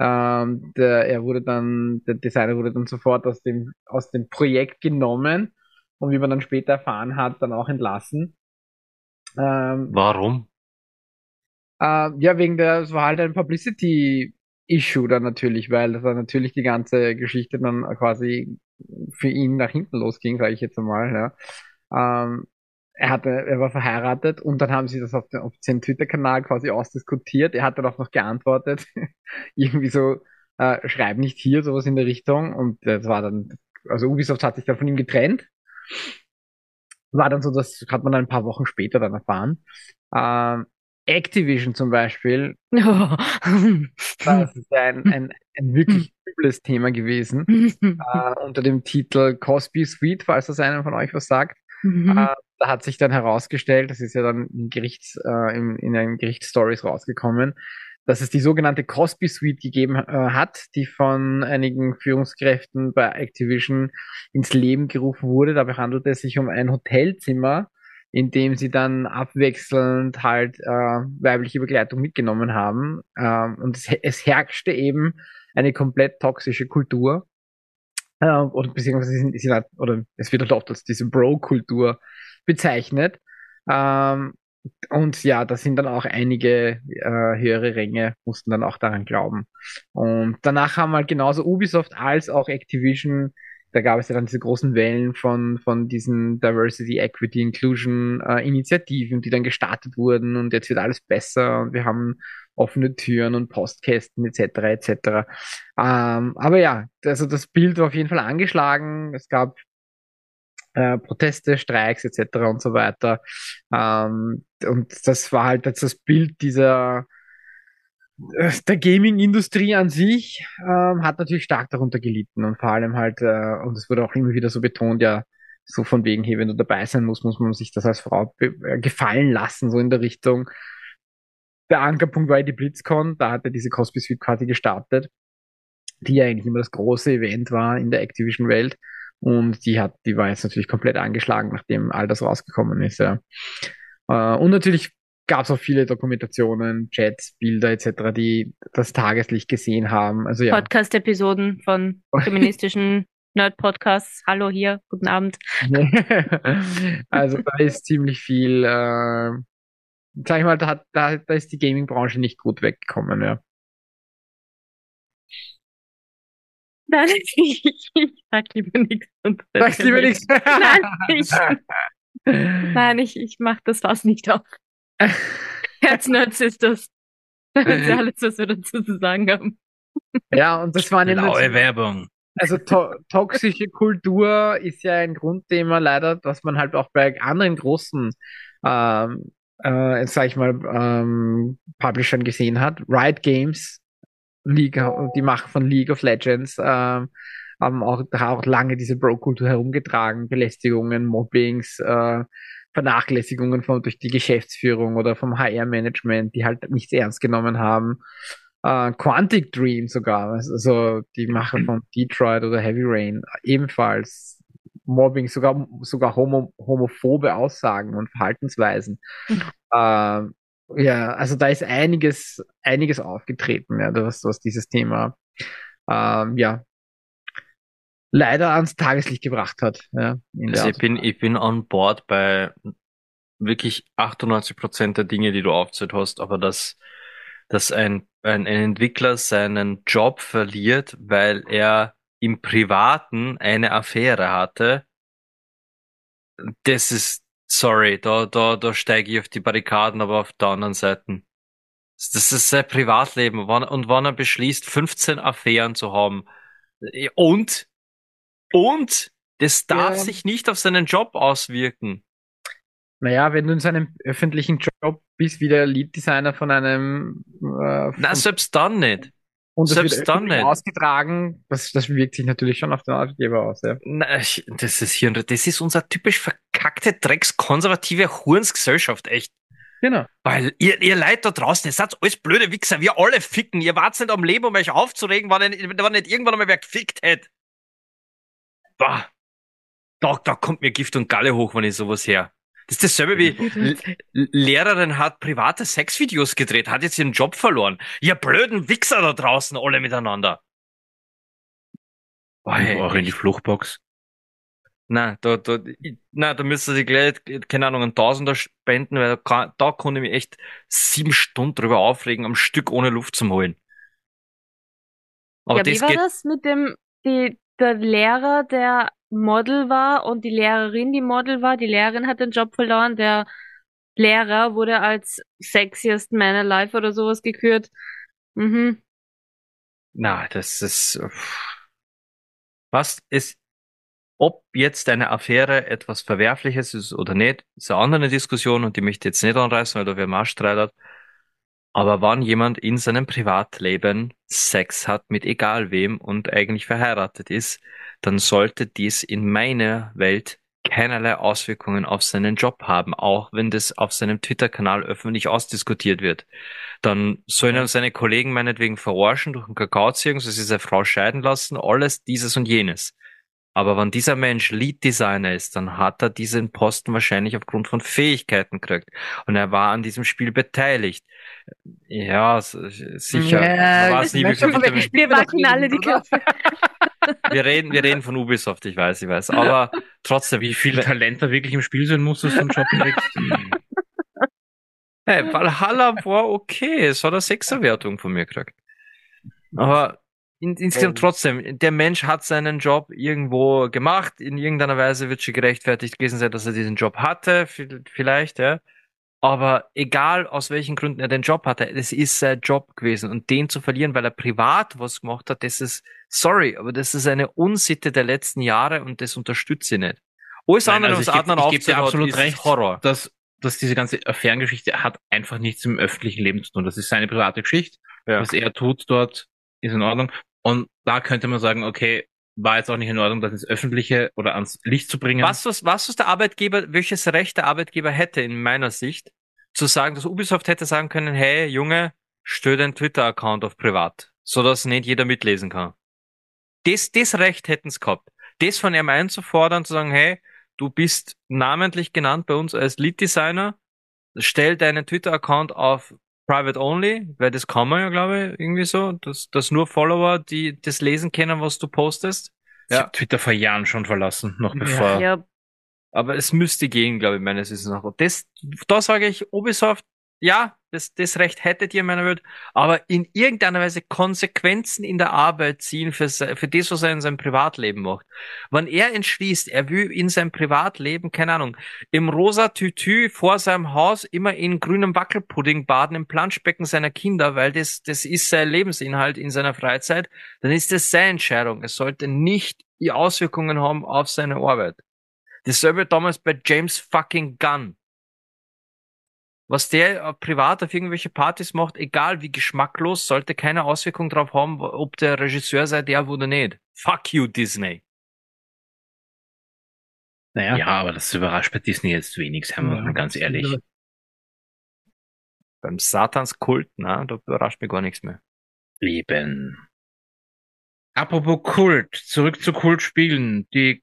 Der Designer wurde dann sofort aus dem Projekt genommen und wie man dann später erfahren hat, dann auch entlassen. Warum? Ja, es war halt ein Publicity-Issue dann natürlich, weil das war natürlich die ganze Geschichte dann quasi für ihn nach hinten losging, sage ich jetzt einmal. Ja. Er war verheiratet und dann haben sie das auf seinem Twitter-Kanal quasi ausdiskutiert. Er hat dann auch noch geantwortet, irgendwie so, schreib nicht hier, sowas in der Richtung. Und das war dann, also Ubisoft hat sich dann von ihm getrennt. War dann so, das hat man dann ein paar Wochen später dann erfahren. Activision zum Beispiel, das ist ja ein wirklich übles Thema gewesen, unter dem Titel Cosby Suite, falls das einem von euch was sagt. Da hat sich dann herausgestellt, das ist ja dann in den Gerichtsstories rausgekommen, dass es die sogenannte Cosby Suite gegeben hat, die von einigen Führungskräften bei Activision ins Leben gerufen wurde. Dabei handelte es sich um ein Hotelzimmer, in dem sie dann abwechselnd halt weibliche Begleitung mitgenommen haben. Und es herrschte eben eine komplett toxische Kultur. Oder beziehungsweise oder es wird halt oft als diese Bro-Kultur bezeichnet. Und ja, da sind dann auch einige höhere Ränge, mussten dann auch daran glauben. Und danach haben halt genauso Ubisoft als auch Activision, da gab es ja dann diese großen Wellen von diesen Diversity, Equity, Inclusion Initiativen, die dann gestartet wurden und jetzt wird alles besser und wir haben offene Türen und Postkästen etc. etc. Aber ja, also das Bild war auf jeden Fall angeschlagen. Es gab Proteste, Streiks etc. und so weiter. Und das war halt jetzt das Bild der Gaming-Industrie an sich hat natürlich stark darunter gelitten und vor allem halt, und es wurde auch immer wieder so betont, ja, so von wegen, hey, wenn du dabei sein musst, muss man sich das als Frau gefallen lassen, so in der Richtung. Der Ankerpunkt war ja die BlizzCon, da hat er diese Cosby Suite quasi gestartet, die ja eigentlich immer das große Event war in der Activision-Welt. Und die war jetzt natürlich komplett angeschlagen, nachdem all das rausgekommen ist, ja. Und natürlich gab es auch viele Dokumentationen, Chats, Bilder etc., die das Tageslicht gesehen haben. Also ja. Podcast-Episoden von feministischen Nerd-Podcasts. Hallo hier, guten Abend. Also da ist ziemlich viel, sag ich mal, da ist die Gaming-Branche nicht gut weggekommen, ja. Nein, ich sag lieber nichts. Sagst lieber nichts? Nein, ich mach das fast nicht auf. Herznerds ist das. Das ist alles, was wir dazu zu sagen haben. Ja, und das waren ja Blaue Werbung. Also toxische Kultur ist ja ein Grundthema leider, was man halt auch bei anderen großen, sag ich mal, Publishern gesehen hat. Riot Games, die Macher von League of Legends, haben auch lange diese Bro-Kultur herumgetragen, Belästigungen, Mobbings, Vernachlässigungen durch die Geschäftsführung oder vom HR-Management, die halt nichts ernst genommen haben. Quantic Dream sogar, also die Macher von Detroit oder Heavy Rain, ebenfalls Mobbing, sogar homophobe Aussagen und Verhaltensweisen. Ja, also da ist einiges aufgetreten, ja, was dieses Thema ja leider ans Tageslicht gebracht hat. Ja, also ich bin on board bei wirklich 98% der Dinge, die du aufgezählt hast, aber dass ein Entwickler seinen Job verliert, weil er im Privaten eine Affäre hatte, das ist, sorry, da steige ich auf die Barrikaden, aber auf der anderen Seite. Das ist sein Privatleben. Und wann er beschließt, 15 Affären zu haben. Und das darf sich nicht auf seinen Job auswirken. Naja, wenn du in seinem öffentlichen Job bist, wie der Lead-Designer von einem... Na, selbst dann nicht. und es wird Selbst dann öffentlich nicht. ausgetragen, das wirkt sich natürlich schon auf den Arbeitgeber aus, ja. Das ist unsere typisch verkackte, dreckskonservative Hurensgesellschaft, echt. Genau. Weil ihr Leute da draußen, ihr seid alles blöde Wichser, wir alle ficken. Ihr wart nicht am Leben, um euch aufzuregen, wenn nicht irgendwann einmal wer gefickt hätte. Boah. Da kommt mir Gift und Galle hoch, wenn ich sowas her. Das ist dasselbe wie Lehrerin hat private Sexvideos gedreht, hat jetzt ihren Job verloren. Ihr blöden Wichser da draußen, alle miteinander. Boah, Auch in die Fluchtbox. Da müsste sie gleich, keine Ahnung, einen Tausender spenden, weil da konnte ich mich echt 7 Stunden drüber aufregen, am Stück ohne Luft zu holen. Aber Ja, wie war das mit der Lehrer, der Model war und die Lehrerin, die Model war? Die Lehrerin hat den Job verloren, der Lehrer wurde als sexiest man alive oder sowas gekürt. Mhm. Das ist, was ist, ob jetzt eine Affäre etwas Verwerfliches ist oder nicht, ist eine andere Diskussion und die möchte ich jetzt nicht anreißen, weil da wer Marsch streitert. Aber wann jemand in seinem Privatleben Sex hat mit egal wem und eigentlich verheiratet ist, dann sollte dies in meiner Welt keinerlei Auswirkungen auf seinen Job haben, auch wenn das auf seinem Twitter-Kanal öffentlich ausdiskutiert wird. Dann sollen er seine Kollegen meinetwegen verarschen, durch den Kakao ziehen, so sie seine Frau scheiden lassen, alles dieses und jenes. Aber wenn dieser Mensch Lead Designer ist, dann hat er diesen Posten wahrscheinlich aufgrund von Fähigkeiten gekriegt. Und er war an diesem Spiel beteiligt. Ja, sicher. Man weiß nie, wie viel Vitamin. Wir waschen alle die Köpfe. Wir reden von Ubisoft, ich weiß. Aber trotzdem, Wie viel Talent da wirklich im Spiel sein muss, dass du einen Job kriegst. Hey, Valhalla war okay. Es hat eine 6er-Wertung von mir gekriegt. Aber insgesamt trotzdem, der Mensch hat seinen Job irgendwo gemacht. In irgendeiner Weise wird schon gerechtfertigt gewesen sein, dass er diesen Job hatte. Vielleicht, ja. Aber egal, aus welchen Gründen er den Job hatte, es ist sein Job gewesen. Und den zu verlieren, weil er privat was gemacht hat, das ist, sorry, aber das ist eine Unsitte der letzten Jahre und das unterstütze ich nicht. Alles andere, was Adnan ich gebe dir aufzählt, absolut ist recht, Horror. dass diese ganze Affärengeschichte hat einfach nichts im öffentlichen Leben zu tun. Das ist seine private Geschichte. Ja. Was er tut dort, ist in Ordnung. Und da könnte man sagen, okay, war jetzt auch nicht in Ordnung, das ins Öffentliche oder ans Licht zu bringen. Was der Arbeitgeber, welches Recht der Arbeitgeber hätte in meiner Sicht, zu sagen, dass Ubisoft hätte sagen können, hey, Junge, stell deinen Twitter-Account auf privat, sodass nicht jeder mitlesen kann. Das Recht hätten sie gehabt. Das von ihm einzufordern, zu sagen, hey, du bist namentlich genannt bei uns als Lead-Designer, stell deinen Twitter-Account auf Private Only, weil das kann man ja, glaube ich, irgendwie so, dass nur Follower, die das lesen können, was du postest. Ich habe Twitter vor Jahren schon verlassen, noch Ja. bevor. Ja, Aber es müsste gehen, glaube ich, meines Wissens nach. Da sage ich, Ubisoft, ja, das Recht hättet ihr in meiner Welt, aber in irgendeiner Weise Konsequenzen in der Arbeit ziehen für das, was er in seinem Privatleben macht. Wenn er entschließt, er will in seinem Privatleben, keine Ahnung, im rosa Tütü vor seinem Haus immer in grünem Wackelpudding baden im Planschbecken seiner Kinder, weil das ist sein Lebensinhalt in seiner Freizeit, dann ist das seine Entscheidung. Es sollte nicht die Auswirkungen haben auf seine Arbeit. Dasselbe damals bei James fucking Gunn. Was der privat auf irgendwelche Partys macht, egal wie geschmacklos, sollte keine Auswirkung darauf haben, ob der Regisseur sei der oder nicht. Fuck you, Disney. Naja. Ja, aber das überrascht bei Disney jetzt wenig, seien wir mal ganz ehrlich. Beim Satanskult, da überrascht mich gar nichts mehr. Eben. Apropos Kult, zurück zu Kultspielen, die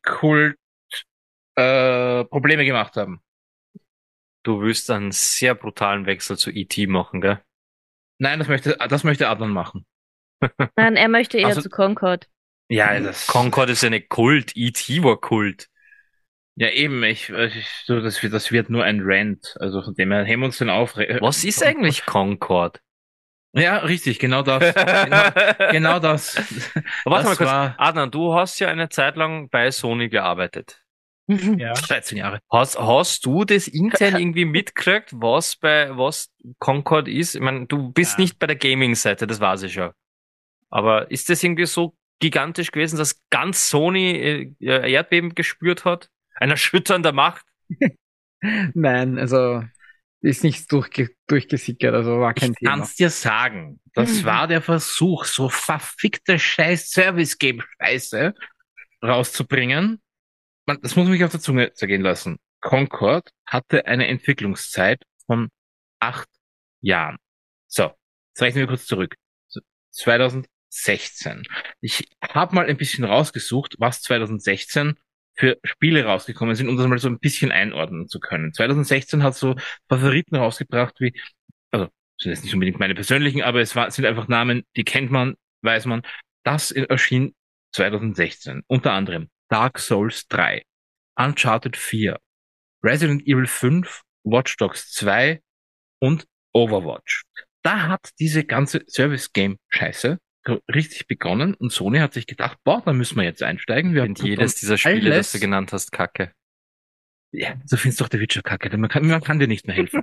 Probleme gemacht haben. Du willst einen sehr brutalen Wechsel zu E.T. machen, gell? Nein, das möchte Adnan machen. nein, er möchte eher Also- zu Concord. Ja, das. Concord ist ja nicht Kult, E.T. war Kult. Ja, eben, das wird nur ein Rant. Also von dem her, heben wir uns den auf. Was ist eigentlich Concord? Ja, richtig, genau das. Genau das. Warte mal Das kurz. war Adnan, du hast ja eine Zeit lang bei Sony gearbeitet. Ja. 13 Jahre. Hast du das intern irgendwie mitgekriegt, was Concord ist? Ich meine, du bist Ja. nicht bei der Gaming-Seite, das weiß ich schon. Aber ist das irgendwie so gigantisch gewesen, dass ganz Sony Erdbeben gespürt hat? Ein erschütternder Macht? Nein, also ist nichts durchgesickert, also war kein Ich Thema. kann's dir sagen, das war der Versuch, so verfickte scheiß Service-Game-Scheiße rauszubringen. Das muss man sich auf der Zunge zergehen lassen. Concord hatte eine Entwicklungszeit von 8 Jahren. So, jetzt rechnen wir kurz zurück. 2016. Ich habe mal ein bisschen rausgesucht, was 2016 für Spiele rausgekommen sind, um das mal so ein bisschen einordnen zu können. 2016 hat so Favoriten rausgebracht wie, also sind jetzt nicht unbedingt meine persönlichen, aber sind einfach Namen, die kennt man, weiß man. Das erschien 2016. Unter anderem Dark Souls 3, Uncharted 4, Resident Evil 5, Watch Dogs 2 und Overwatch. Da hat diese ganze Service-Game-Scheiße richtig begonnen und Sony hat sich gedacht, boah, da müssen wir jetzt einsteigen. Wir Ich finde jedes dieser Spiele, das du genannt hast, kacke. Ja, so findest du doch der Witcher kacke. Man kann dir nicht mehr helfen.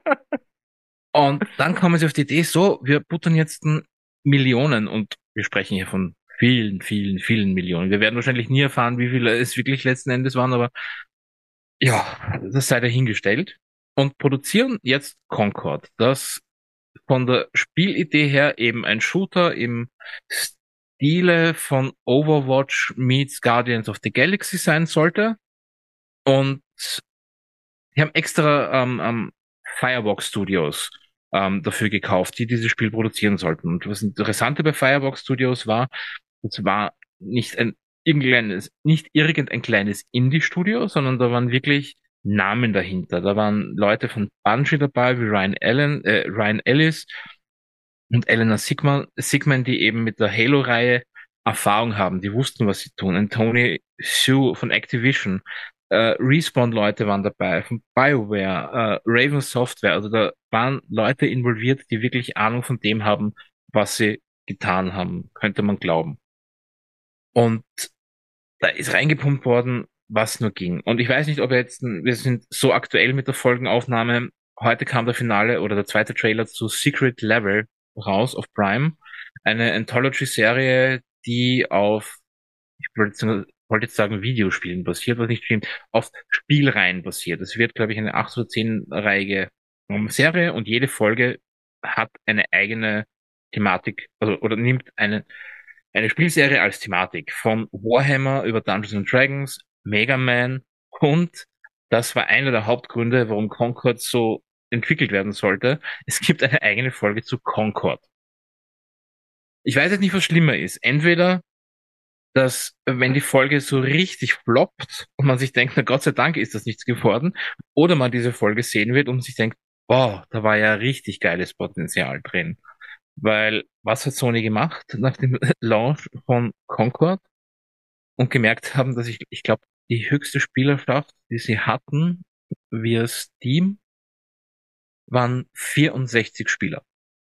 Und dann kommen sie auf die Idee, so, wir buttern jetzt Millionen und wir sprechen hier von vielen, vielen, vielen Millionen. Wir werden wahrscheinlich nie erfahren, wie viele es wirklich letzten Endes waren, aber ja, das sei dahingestellt. Und produzieren jetzt Concord, das von der Spielidee her eben ein Shooter im Stile von Overwatch meets Guardians of the Galaxy sein sollte. Und die haben extra Firebox Studios dafür gekauft, die dieses Spiel produzieren sollten. Und was Interessante bei Firebox Studios war, es war nicht irgendein kleines Indie-Studio, sondern da waren wirklich Namen dahinter. Da waren Leute von Bungie dabei, wie Ryan Ellis und Eleanor Sigman, die eben mit der Halo-Reihe Erfahrung haben. Die wussten, was sie tun. Und Tony Hsu von Activision, Respawn-Leute waren dabei, von BioWare, Raven Software. Also da waren Leute involviert, die wirklich Ahnung von dem haben, was sie getan haben, könnte man glauben. Und da ist reingepumpt worden, was nur ging. Und ich weiß nicht, ob wir sind so aktuell mit der Folgenaufnahme. Heute kam der Finale oder der zweite Trailer zu Secret Level raus auf Prime. Eine Anthology-Serie, die auf, ich wollte jetzt sagen Videospielen basiert, was nicht stimmt, auf Spielreihen basiert. Es wird, glaube ich, eine 8 oder 10-reihige Serie und jede Folge hat eine eigene Thematik, also oder nimmt eine Spielserie als Thematik von Warhammer über Dungeons and Dragons, Mega Man und das war einer der Hauptgründe, warum Concord so entwickelt werden sollte. Es gibt eine eigene Folge zu Concord. Ich weiß jetzt nicht, was schlimmer ist. Entweder, dass wenn die Folge so richtig floppt und man sich denkt, na Gott sei Dank ist das nichts geworden, oder man diese Folge sehen wird und sich denkt, boah, da war ja richtig geiles Potenzial drin. Weil was hat Sony gemacht nach dem Launch von Concord und gemerkt haben, dass ich glaube, die höchste Spielerschaft, die sie hatten via Steam, waren 64 Spieler.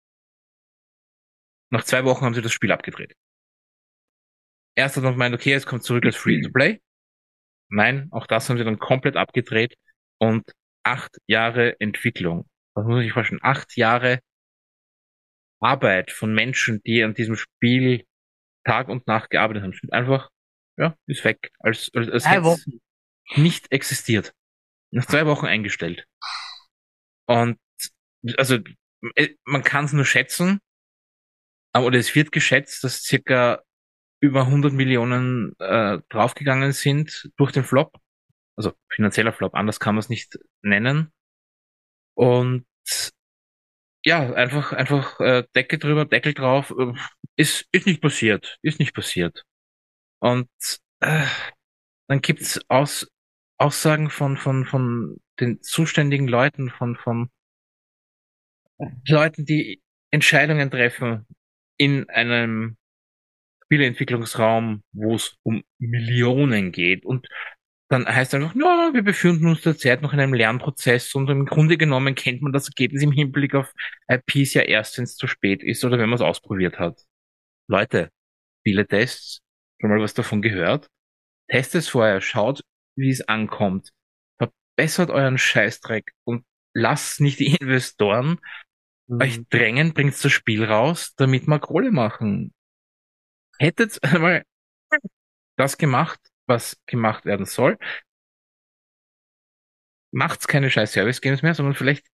Nach 2 Wochen haben sie das Spiel abgedreht. Erst hat man gemeint, okay, es kommt zurück als Free-to-Play. Nein, auch das haben sie dann komplett abgedreht und 8 Jahre Entwicklung. Das muss ich vorstellen. 8 Jahre Arbeit von Menschen, die an diesem Spiel Tag und Nacht gearbeitet haben, sind einfach, ja, ist weg. Als hätte es nicht existiert. Nach 2 Wochen eingestellt. Und also man kann es nur schätzen, oder es wird geschätzt, dass circa über 100 Millionen draufgegangen sind durch den Flop. Also finanzieller Flop, anders kann man es nicht nennen. Und ja, einfach Decke drüber, Deckel drauf, ist nicht passiert, ist nicht passiert. Und dann gibt's Aussagen von den zuständigen Leuten, von Leuten, die Entscheidungen treffen in einem Spieleentwicklungsraum, wo es um Millionen geht. Und dann heißt es einfach, ja, wir befinden uns derzeit noch in einem Lernprozess und im Grunde genommen kennt man das Ergebnis im Hinblick auf IPs ja erst, wenn es zu spät ist oder wenn man es ausprobiert hat. Leute, viele Tests, schon mal was davon gehört? Testet es vorher, schaut, wie es ankommt, verbessert euren Scheißdreck und lasst nicht die Investoren euch drängen, bringt das Spiel raus, damit wir Kohle machen. Hättet einmal das gemacht, was gemacht werden soll, macht's keine scheiß Service Games mehr, sondern vielleicht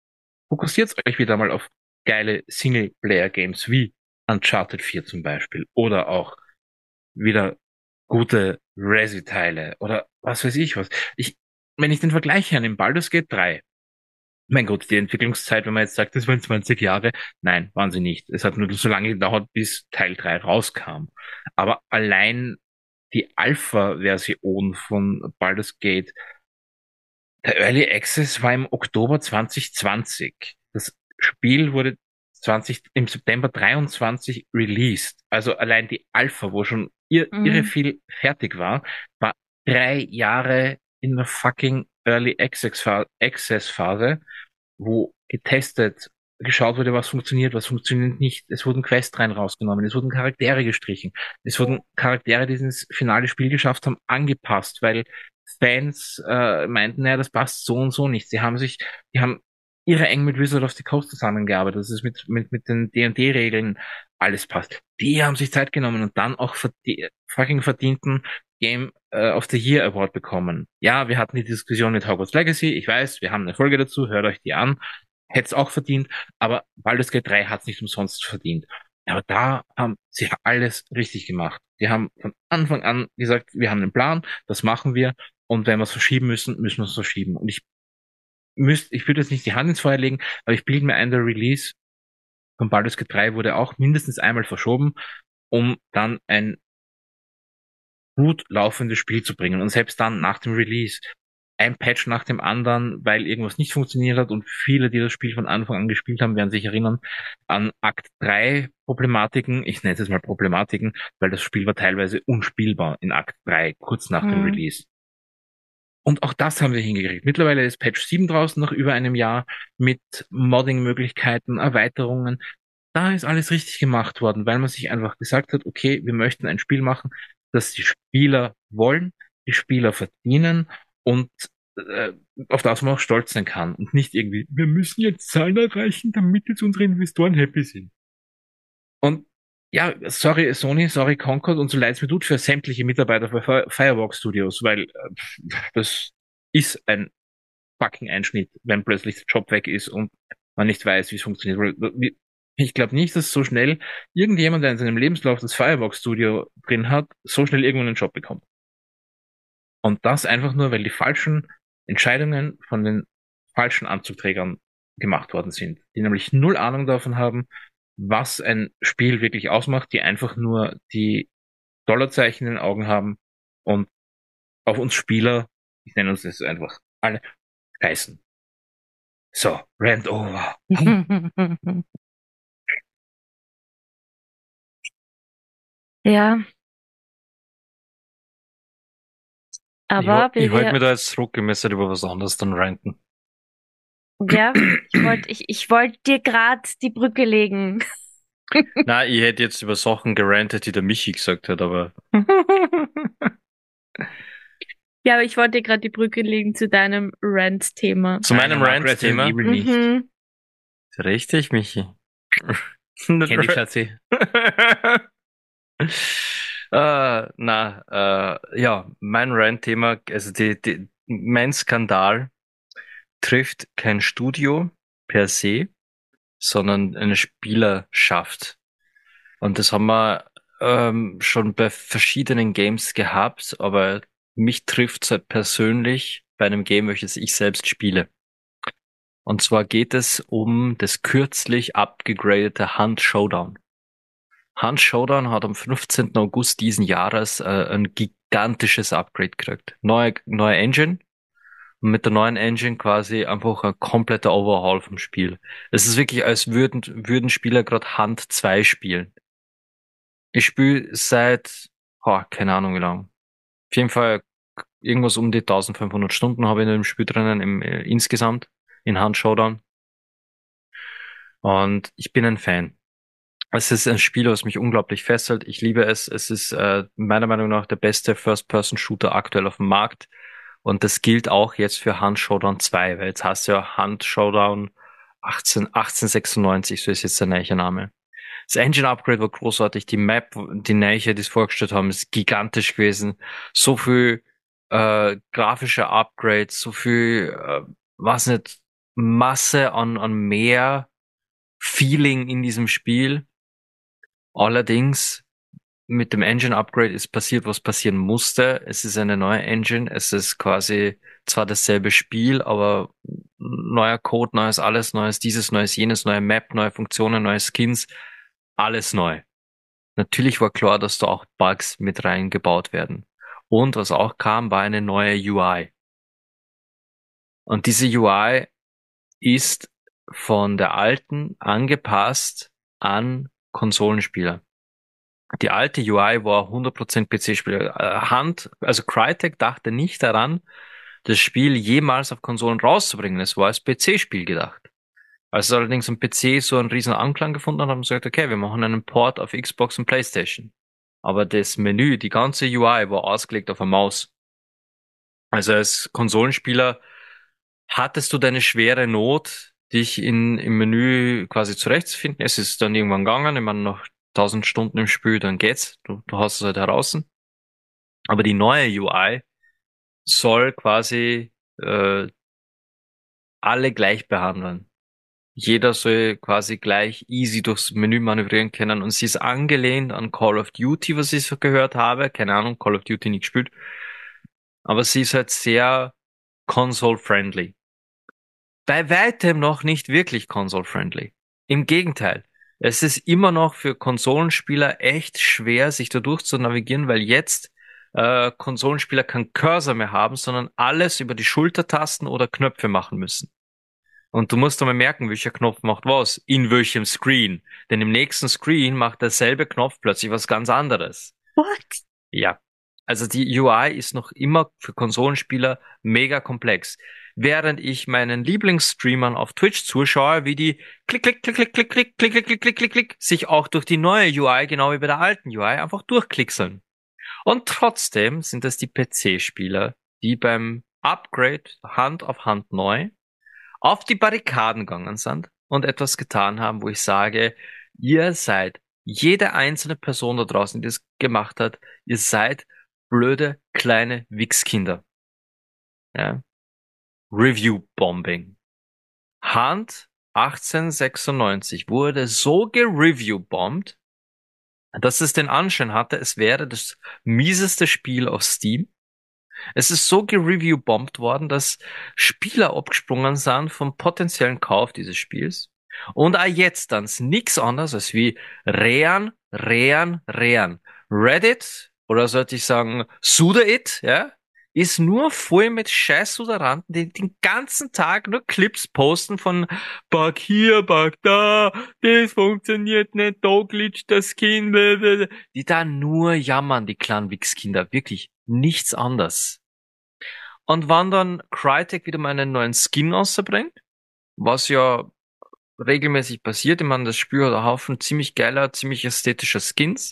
fokussiert euch wieder mal auf geile Singleplayer-Games wie Uncharted 4 zum Beispiel oder auch wieder gute Resi-Teile oder was weiß ich was. Wenn ich den Vergleich hernehme, Baldur's Gate 3, mein Gott, die Entwicklungszeit, wenn man jetzt sagt, das waren 20 Jahre, nein, waren sie nicht. Es hat nur so lange gedauert, bis Teil 3 rauskam. Aber allein die Alpha-Version von Baldur's Gate, der Early Access war im Oktober 2020. Das Spiel wurde im September 23 released. Also allein die Alpha, wo schon irre viel fertig war 3 Jahre in der fucking Early Access Phase, wo getestet, geschaut wurde, was funktioniert nicht. Es wurden Quests rein rausgenommen, es wurden Charaktere gestrichen, es wurden Charaktere, die es ins finale Spiel geschafft haben, angepasst, weil Fans meinten, naja, das passt so und so nicht. Die haben irre eng mit Wizard of the Coast zusammengearbeitet, dass es mit den D&D-Regeln alles passt. Die haben sich Zeit genommen und dann auch fucking verdienten Game of the Year Award bekommen. Ja, wir hatten die Diskussion mit Hogwarts Legacy. Ich weiß, wir haben eine Folge dazu. Hört euch die an. Hätte es auch verdient. Aber Baldur's Gate 3 hat es nicht umsonst verdient. Aber da haben sie alles richtig gemacht. Die haben von Anfang an gesagt, wir haben einen Plan, das machen wir. Und wenn wir es verschieben müssen, müssen wir es verschieben. Und ich würde jetzt nicht die Hand ins Feuer legen, aber ich bilde mir ein, der Release von Baldur's Gate 3 wurde auch mindestens einmal verschoben, um dann ein gut laufendes Spiel zu bringen. Und selbst dann nach dem Release ein Patch nach dem anderen, weil irgendwas nicht funktioniert hat und viele, die das Spiel von Anfang an gespielt haben, werden sich erinnern an Akt 3 Problematiken. Ich nenne es jetzt mal Problematiken, weil das Spiel war teilweise unspielbar in Akt 3, kurz nach dem Release. Und auch das haben wir hingekriegt. Mittlerweile ist Patch 7 draußen, nach über einem Jahr, mit Modding-Möglichkeiten, Erweiterungen. Da ist alles richtig gemacht worden, weil man sich einfach gesagt hat, okay, wir möchten ein Spiel machen, das die Spieler wollen, die Spieler verdienen und auf das man auch stolz sein kann. Und nicht irgendwie, wir müssen jetzt Zahlen erreichen, damit jetzt unsere Investoren happy sind. Und ja, sorry Sony, sorry Concord und so leid es mir tut für sämtliche Mitarbeiter für Firewalk Studios, weil das ist ein fucking Einschnitt, wenn plötzlich der Job weg ist und man nicht weiß, wie es funktioniert. Ich glaube nicht, dass so schnell irgendjemand, der in seinem Lebenslauf das Firewalk Studio drin hat, so schnell irgendwann einen Job bekommt. Und das einfach nur, weil die falschen Entscheidungen von den falschen Anzugträgern gemacht worden sind, die nämlich null Ahnung davon haben, was ein Spiel wirklich ausmacht, die einfach nur die Dollarzeichen in den Augen haben und auf uns Spieler, ich nenne uns das einfach alle, scheißen. So, Rant over. Ja. Aber ich halte mir da jetzt zurück, ich müsste über was anderes dann ranten. Ja, ich wollte dir gerade die Brücke legen. Na, ich hätte jetzt über Sachen gerantet, die der Michi gesagt hat, aber. Ja, aber ich wollte dir gerade die Brücke legen zu deinem Rant-Thema. Zu meinem Rant-Thema? Mhm. Richtig, Michi. Kenn ich, Schatzi. Ja, mein Rant-Thema, also mein Skandal trifft kein Studio per se, sondern eine Spielerschaft. Und das haben wir schon bei verschiedenen Games gehabt, aber mich trifft es halt persönlich bei einem Game, welches ich selbst spiele. Und zwar geht es um das kürzlich abgegradete Hunt Showdown. Hunt Showdown hat am 15. August diesen Jahres ein gigantisches Upgrade gekriegt. Neue Engine. Und mit der neuen Engine quasi einfach ein kompletter Overhaul vom Spiel. Es ist wirklich, als würden Spieler gerade Hunt 2 spielen. Ich spiele seit, keine Ahnung wie lang. Auf jeden Fall irgendwas um die 1500 Stunden habe ich in dem Spiel drinnen insgesamt in Hunt Showdown. Und ich bin ein Fan. Es ist ein Spiel, was mich unglaublich fesselt. Ich liebe es. Es ist meiner Meinung nach der beste First-Person-Shooter aktuell auf dem Markt. Und das gilt auch jetzt für Hunt Showdown 2, weil jetzt hast du ja Hunt Showdown 1896, so ist jetzt der neue Name. Das Engine-Upgrade war großartig. Die Map, die neue, die es vorgestellt haben, ist gigantisch gewesen. So viel grafische Upgrades, so viel, was nicht, Masse an mehr Feeling in diesem Spiel. Allerdings mit dem Engine-Upgrade ist passiert, was passieren musste. Es ist eine neue Engine. Es ist quasi zwar dasselbe Spiel, aber neuer Code, neues alles, neues dieses, neues jenes, neue Map, neue Funktionen, neue Skins. Alles neu. Natürlich war klar, dass da auch Bugs mit reingebaut werden. Und was auch kam, war eine neue UI. Und diese UI ist von der alten angepasst an Konsolenspieler. Die alte UI war 100% PC-Spieler. Also Crytek dachte nicht daran, das Spiel jemals auf Konsolen rauszubringen. Es war als PC-Spiel gedacht. Als es allerdings am PC so einen riesen Anklang gefunden hat, haben sie gesagt, okay, wir machen einen Port auf Xbox und PlayStation. Aber das Menü, die ganze UI war ausgelegt auf eine Maus. Also als Konsolenspieler hattest du deine schwere Not, dich im Menü quasi zurechtzufinden. Es ist dann irgendwann gegangen, ich meine, noch 1000 Stunden im Spiel, dann geht's. Du hast es halt heraus. Aber die neue UI soll quasi alle gleich behandeln. Jeder soll quasi gleich easy durchs Menü manövrieren können. Und sie ist angelehnt an Call of Duty, was ich so gehört habe. Keine Ahnung, Call of Duty nicht gespielt. Aber sie ist halt sehr console-friendly. Bei weitem noch nicht wirklich console-friendly. Im Gegenteil. Es ist immer noch für Konsolenspieler echt schwer, sich da durchzunavigieren, weil jetzt Konsolenspieler keinen Cursor mehr haben, sondern alles über die Schultertasten oder Knöpfe machen müssen. Und du musst einmal merken, welcher Knopf macht was, in welchem Screen. Denn im nächsten Screen macht derselbe Knopf plötzlich was ganz anderes. What? Ja. Also die UI ist noch immer für Konsolenspieler mega komplex. Während ich meinen Lieblingsstreamern auf Twitch zuschaue, wie die klick, klick, klick, klick, klick, klick, klick, klick, klick, klick, klick, klick, sich auch durch die neue UI, genau wie bei der alten UI, einfach durchklickseln. Und trotzdem sind es die PC-Spieler, die beim Upgrade Hand auf Hand neu auf die Barrikaden gegangen sind und etwas getan haben, wo ich sage, ihr seid, jede einzelne Person da draußen, die es gemacht hat, ihr seid blöde kleine Wichskinder. Ja. Review-Bombing. Hunt 1896 wurde so gereview-bombt, dass es den Anschein hatte, es wäre das mieseste Spiel auf Steam. Es ist so gereview-bombt worden, dass Spieler abgesprungen sind vom potenziellen Kauf dieses Spiels. Und auch jetzt dann nix anderes als wie Rean. Reddit, oder sollte ich sagen, Suda-It, ja, ist nur voll mit scheiß Suderanten, die den ganzen Tag nur Clips posten von Bug hier, Bug da, das funktioniert nicht, da glitscht das Kind, die da nur jammern, die kleinen Wichskinder, wirklich nichts anderes. Und wann dann Crytek wieder mal einen neuen Skin rausbringt, was ja regelmäßig passiert, ich meine, das Spiel hat einen Haufen ziemlich geiler, ziemlich ästhetischer Skins.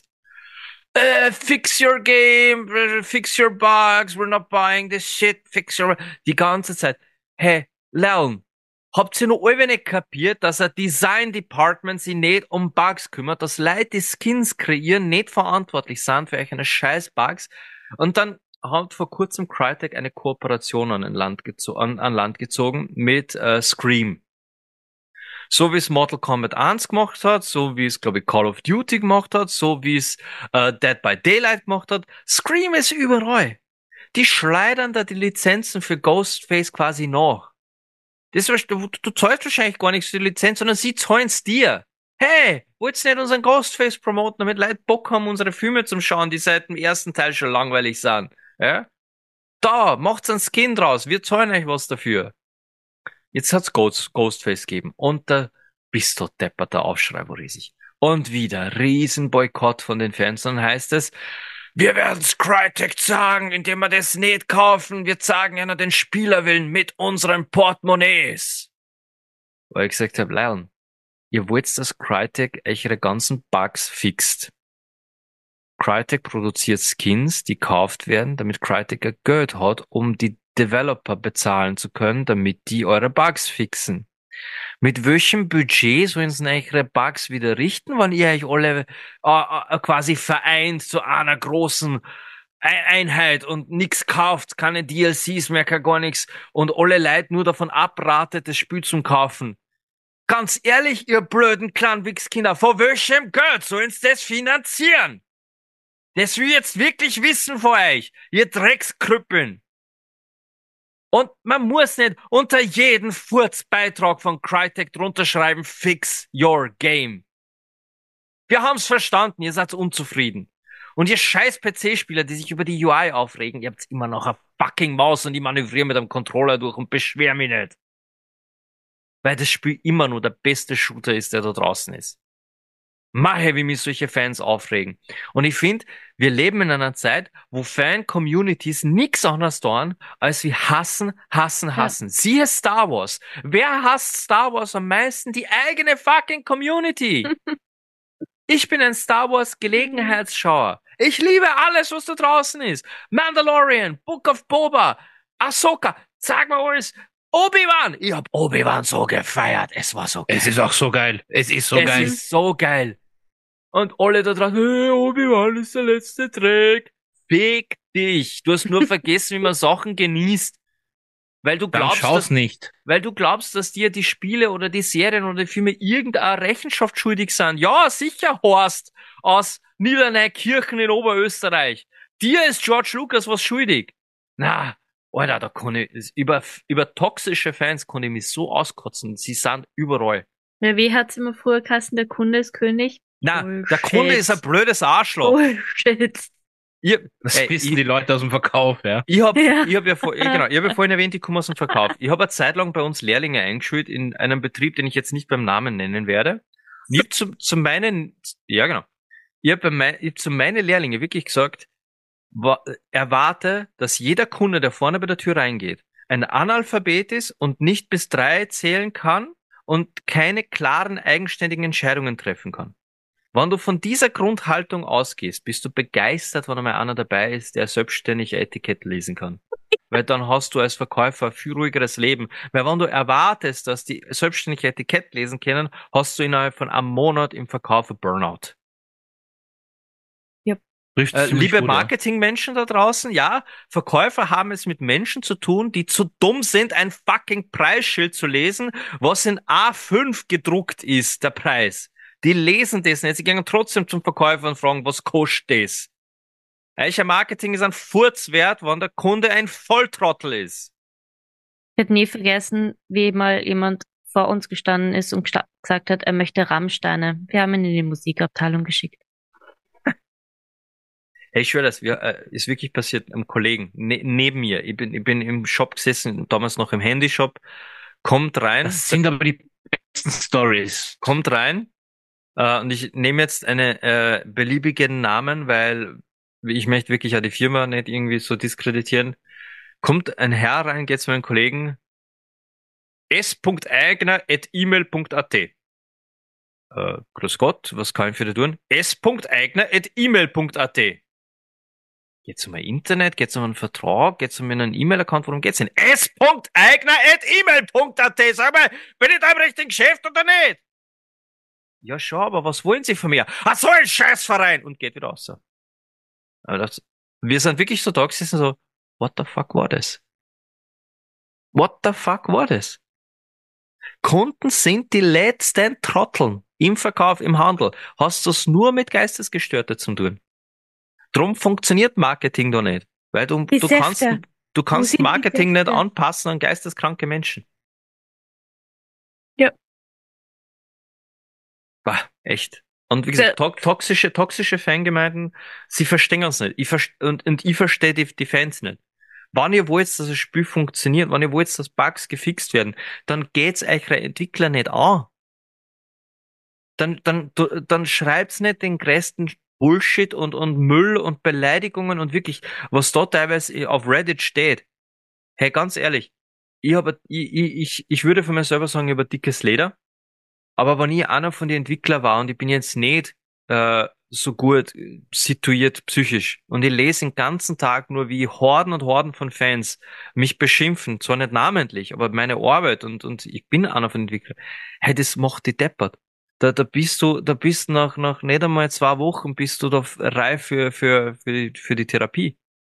Fix your game, fix your bugs, we're not buying this shit, fix your... Die ganze Zeit. Hey, Leon, habt ihr noch alle nicht kapiert, dass ein Design Department sich nicht um Bugs kümmert, dass Leute, die Skins kreieren, nicht verantwortlich sind für eine scheiß Bugs? Und dann hat vor kurzem Crytek eine Kooperation an Land gezogen mit Scream. So wie es Mortal Kombat 1 gemacht hat, so wie es, glaube ich, Call of Duty gemacht hat, so wie es Dead by Daylight gemacht hat. Scream ist überall. Die schleudern da die Lizenzen für Ghostface quasi nach. Das ist, du zahlst wahrscheinlich gar nichts für die Lizenz, sondern sie zahlen's dir. Hey, wollt's nicht unseren Ghostface promoten, damit Leute Bock haben, unsere Filme zum Schauen, die seit dem ersten Teil schon langweilig sind? Ja? Da, macht's einen Skin draus, wir zahlen euch was dafür. Jetzt hat's Ghostface gegeben und da bist du depperter Aufschrei war riesig. Und wieder Riesenboykott von den Fans. Dann heißt es, wir werden's Crytek sagen, indem wir das nicht kaufen. Wir sagen ja nur den Spielerwillen mit unseren Portemonnaies. Weil ich gesagt habe, Leon, ihr wollt, dass Crytek euch ihre ganzen Bugs fixt. Crytek produziert Skins, die gekauft werden, damit Crytek Geld hat, um die Developer bezahlen zu können, damit die eure Bugs fixen. Mit welchem Budget sollen sie eigentlich ihre Bugs wieder richten, wenn ihr euch alle quasi vereint zu einer großen Einheit und nix kauft, keine DLCs mehr, gar nichts und alle Leute nur davon abratet, das Spiel zum kaufen. Ganz ehrlich, ihr blöden kleinen Wichskinder, von welchem Geld sollen sie das finanzieren? Das will ich jetzt wirklich wissen von euch, ihr Dreckskrüppeln. Und man muss nicht unter jeden Furzbeitrag von Crytek drunter schreiben, fix your game. Wir haben's verstanden, ihr seid unzufrieden. Und ihr scheiß PC-Spieler, die sich über die UI aufregen, ihr habt immer noch eine fucking Maus und ich manövriere mit einem Controller durch und beschwer mich nicht. Weil das Spiel immer nur der beste Shooter ist, der da draußen ist. Mache, wie mich solche Fans aufregen. Und ich finde, wir leben in einer Zeit, wo Fan-Communities nichts anderes tun, als wie hassen, hassen, hassen. Siehe Star Wars. Wer hasst Star Wars am meisten? Die eigene fucking Community. Ich bin ein Star Wars Gelegenheitsschauer. Ich liebe alles, was da draußen ist. Mandalorian, Book of Boba, Ahsoka, sag mal alles. Obi-Wan. Ich hab Obi-Wan so gefeiert. Es war so geil. Es ist auch so geil. Es ist so geil. Es ist so geil. Und alle da draußen, hey, Obi-Wan ist der letzte Dreck. Fick dich. Du hast nur vergessen, wie man Sachen genießt. Weil du Dann glaubst, schau's nicht. weil du glaubst, dass dir die Spiele oder die Serien oder die Filme irgendeine Rechenschaft schuldig sind. Ja, sicher, Horst aus Niederneukirchen in Oberösterreich. Dir ist George Lucas was schuldig. Na, Alter, da kann ich, über toxische Fans kann ich mich so auskotzen. Sie sind überall. Ja, wie hat's immer früher geheißen, der Kunde ist König? Na, Bullshit. der Kunde ist ein blödes Arschloch. Bullshit. Das wissen die Leute aus dem Verkauf, ja. Ich hab Ja. ja vorhin erwähnt, ich komme aus dem Verkauf. Ich habe eine Zeit lang bei uns Lehrlinge eingeschult in einem Betrieb, den ich jetzt nicht beim Namen nennen werde. Ich hab zu meinen Lehrlinge wirklich gesagt, erwarte, dass jeder Kunde, der vorne bei der Tür reingeht, ein Analphabet ist und nicht bis 3 zählen kann und keine klaren, eigenständigen Entscheidungen treffen kann. Wenn du von dieser Grundhaltung ausgehst, bist du begeistert, wenn einmal einer dabei ist, der selbstständig Etikett lesen kann. Weil dann hast du als Verkäufer ein viel ruhigeres Leben. Weil wenn du erwartest, dass die selbstständig Etikett lesen können, hast du innerhalb von einem Monat im Verkauf ein Burnout. Liebe Marketingmenschen da draußen, ja, Verkäufer haben es mit Menschen zu tun, die zu dumm sind, ein fucking Preisschild zu lesen, was in A5 gedruckt ist, der Preis. Die lesen das nicht, sie gehen trotzdem zum Verkäufer und fragen, was kostet das? Eicher Marketing ist ein Furz wert, wenn der Kunde ein Volltrottel ist. Ich werde nie vergessen, wie mal jemand vor uns gestanden ist und gesagt hat, er möchte Rammsteine. Wir haben ihn in die Musikabteilung geschickt. Hey, ich schwöre das, ist wirklich passiert, einem Kollegen, neben mir. Ich bin im Shop gesessen, damals noch im Handyshop. Kommt rein. Das sind aber die besten Stories. Kommt rein. Und ich nehme jetzt einen beliebigen Namen, weil ich möchte wirklich auch die Firma nicht irgendwie so diskreditieren. Kommt ein Herr rein, geht zu meinem Kollegen. s.eigner@email.at. Grüß Gott, was kann ich für dich tun? s.eigner@email.at. Geht's um ein Internet? Geht's um einen Vertrag? Geht's um einen E-Mail-Account? Worum geht's denn? s.eigner@email.at. Sag mal, bin ich da im richtigen Geschäft oder nicht? Ja, schon, aber was wollen Sie von mir? Ach so, ein Scheißverein! Und geht wieder raus. Aber wir sind wirklich so da gesessen, so, what the fuck war das? What the fuck war das? Kunden sind die letzten Trotteln. Im Verkauf, im Handel. Hast du es nur mit Geistesgestörten zu tun? Drum funktioniert Marketing doch nicht. Weil du kannst Marketing nicht anpassen an geisteskranke Menschen. Ja. Bah, echt. Und wie gesagt, toxische Fangemeinden, sie verstehen uns nicht. Ich verstehe die Fans nicht. Wenn ihr wollt, dass das Spiel funktioniert, wenn ihr wollt, dass Bugs gefixt werden, dann geht's euch Entwickler nicht an. Dann schreibt's nicht den größten Bullshit und Müll und Beleidigungen und wirklich, was da teilweise auf Reddit steht. Hey, ganz ehrlich, ich würde von mir selber sagen, ich habe dickes Leder. Aber wenn ich einer von den Entwicklern war und ich bin jetzt nicht so gut situiert psychisch und ich lese den ganzen Tag nur, wie Horden und Horden von Fans mich beschimpfen, zwar nicht namentlich, aber meine Arbeit und ich bin einer von den Entwicklern. Hey, das macht die deppert. Da bist du nach nicht einmal 2 Wochen bist du da reif für die Therapie.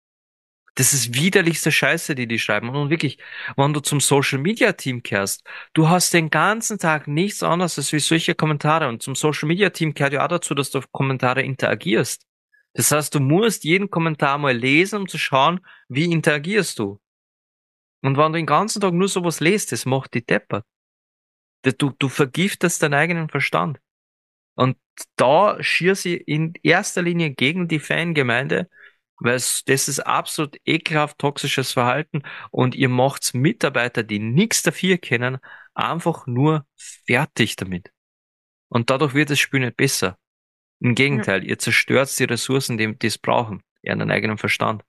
Das ist widerlichste Scheiße, die schreiben. Und wirklich, wenn du zum Social Media Team kehrst, du hast den ganzen Tag nichts anderes als wie solche Kommentare. Und zum Social Media Team gehört ja auch dazu, dass du auf Kommentare interagierst. Das heißt, du musst jeden Kommentar mal lesen, um zu schauen, wie interagierst du. Und wenn du den ganzen Tag nur sowas liest, das macht dich deppert. Du vergiftest deinen eigenen Verstand. Und da schieße ich in erster Linie gegen die Fangemeinde, weil das ist absolut ekelhaft toxisches Verhalten und ihr macht's Mitarbeiter, die nichts dafür kennen, einfach nur fertig damit. Und dadurch wird das Spiel nicht besser. Im Gegenteil, ihr zerstört die Ressourcen, die es brauchen, ihren eigenen Verstand.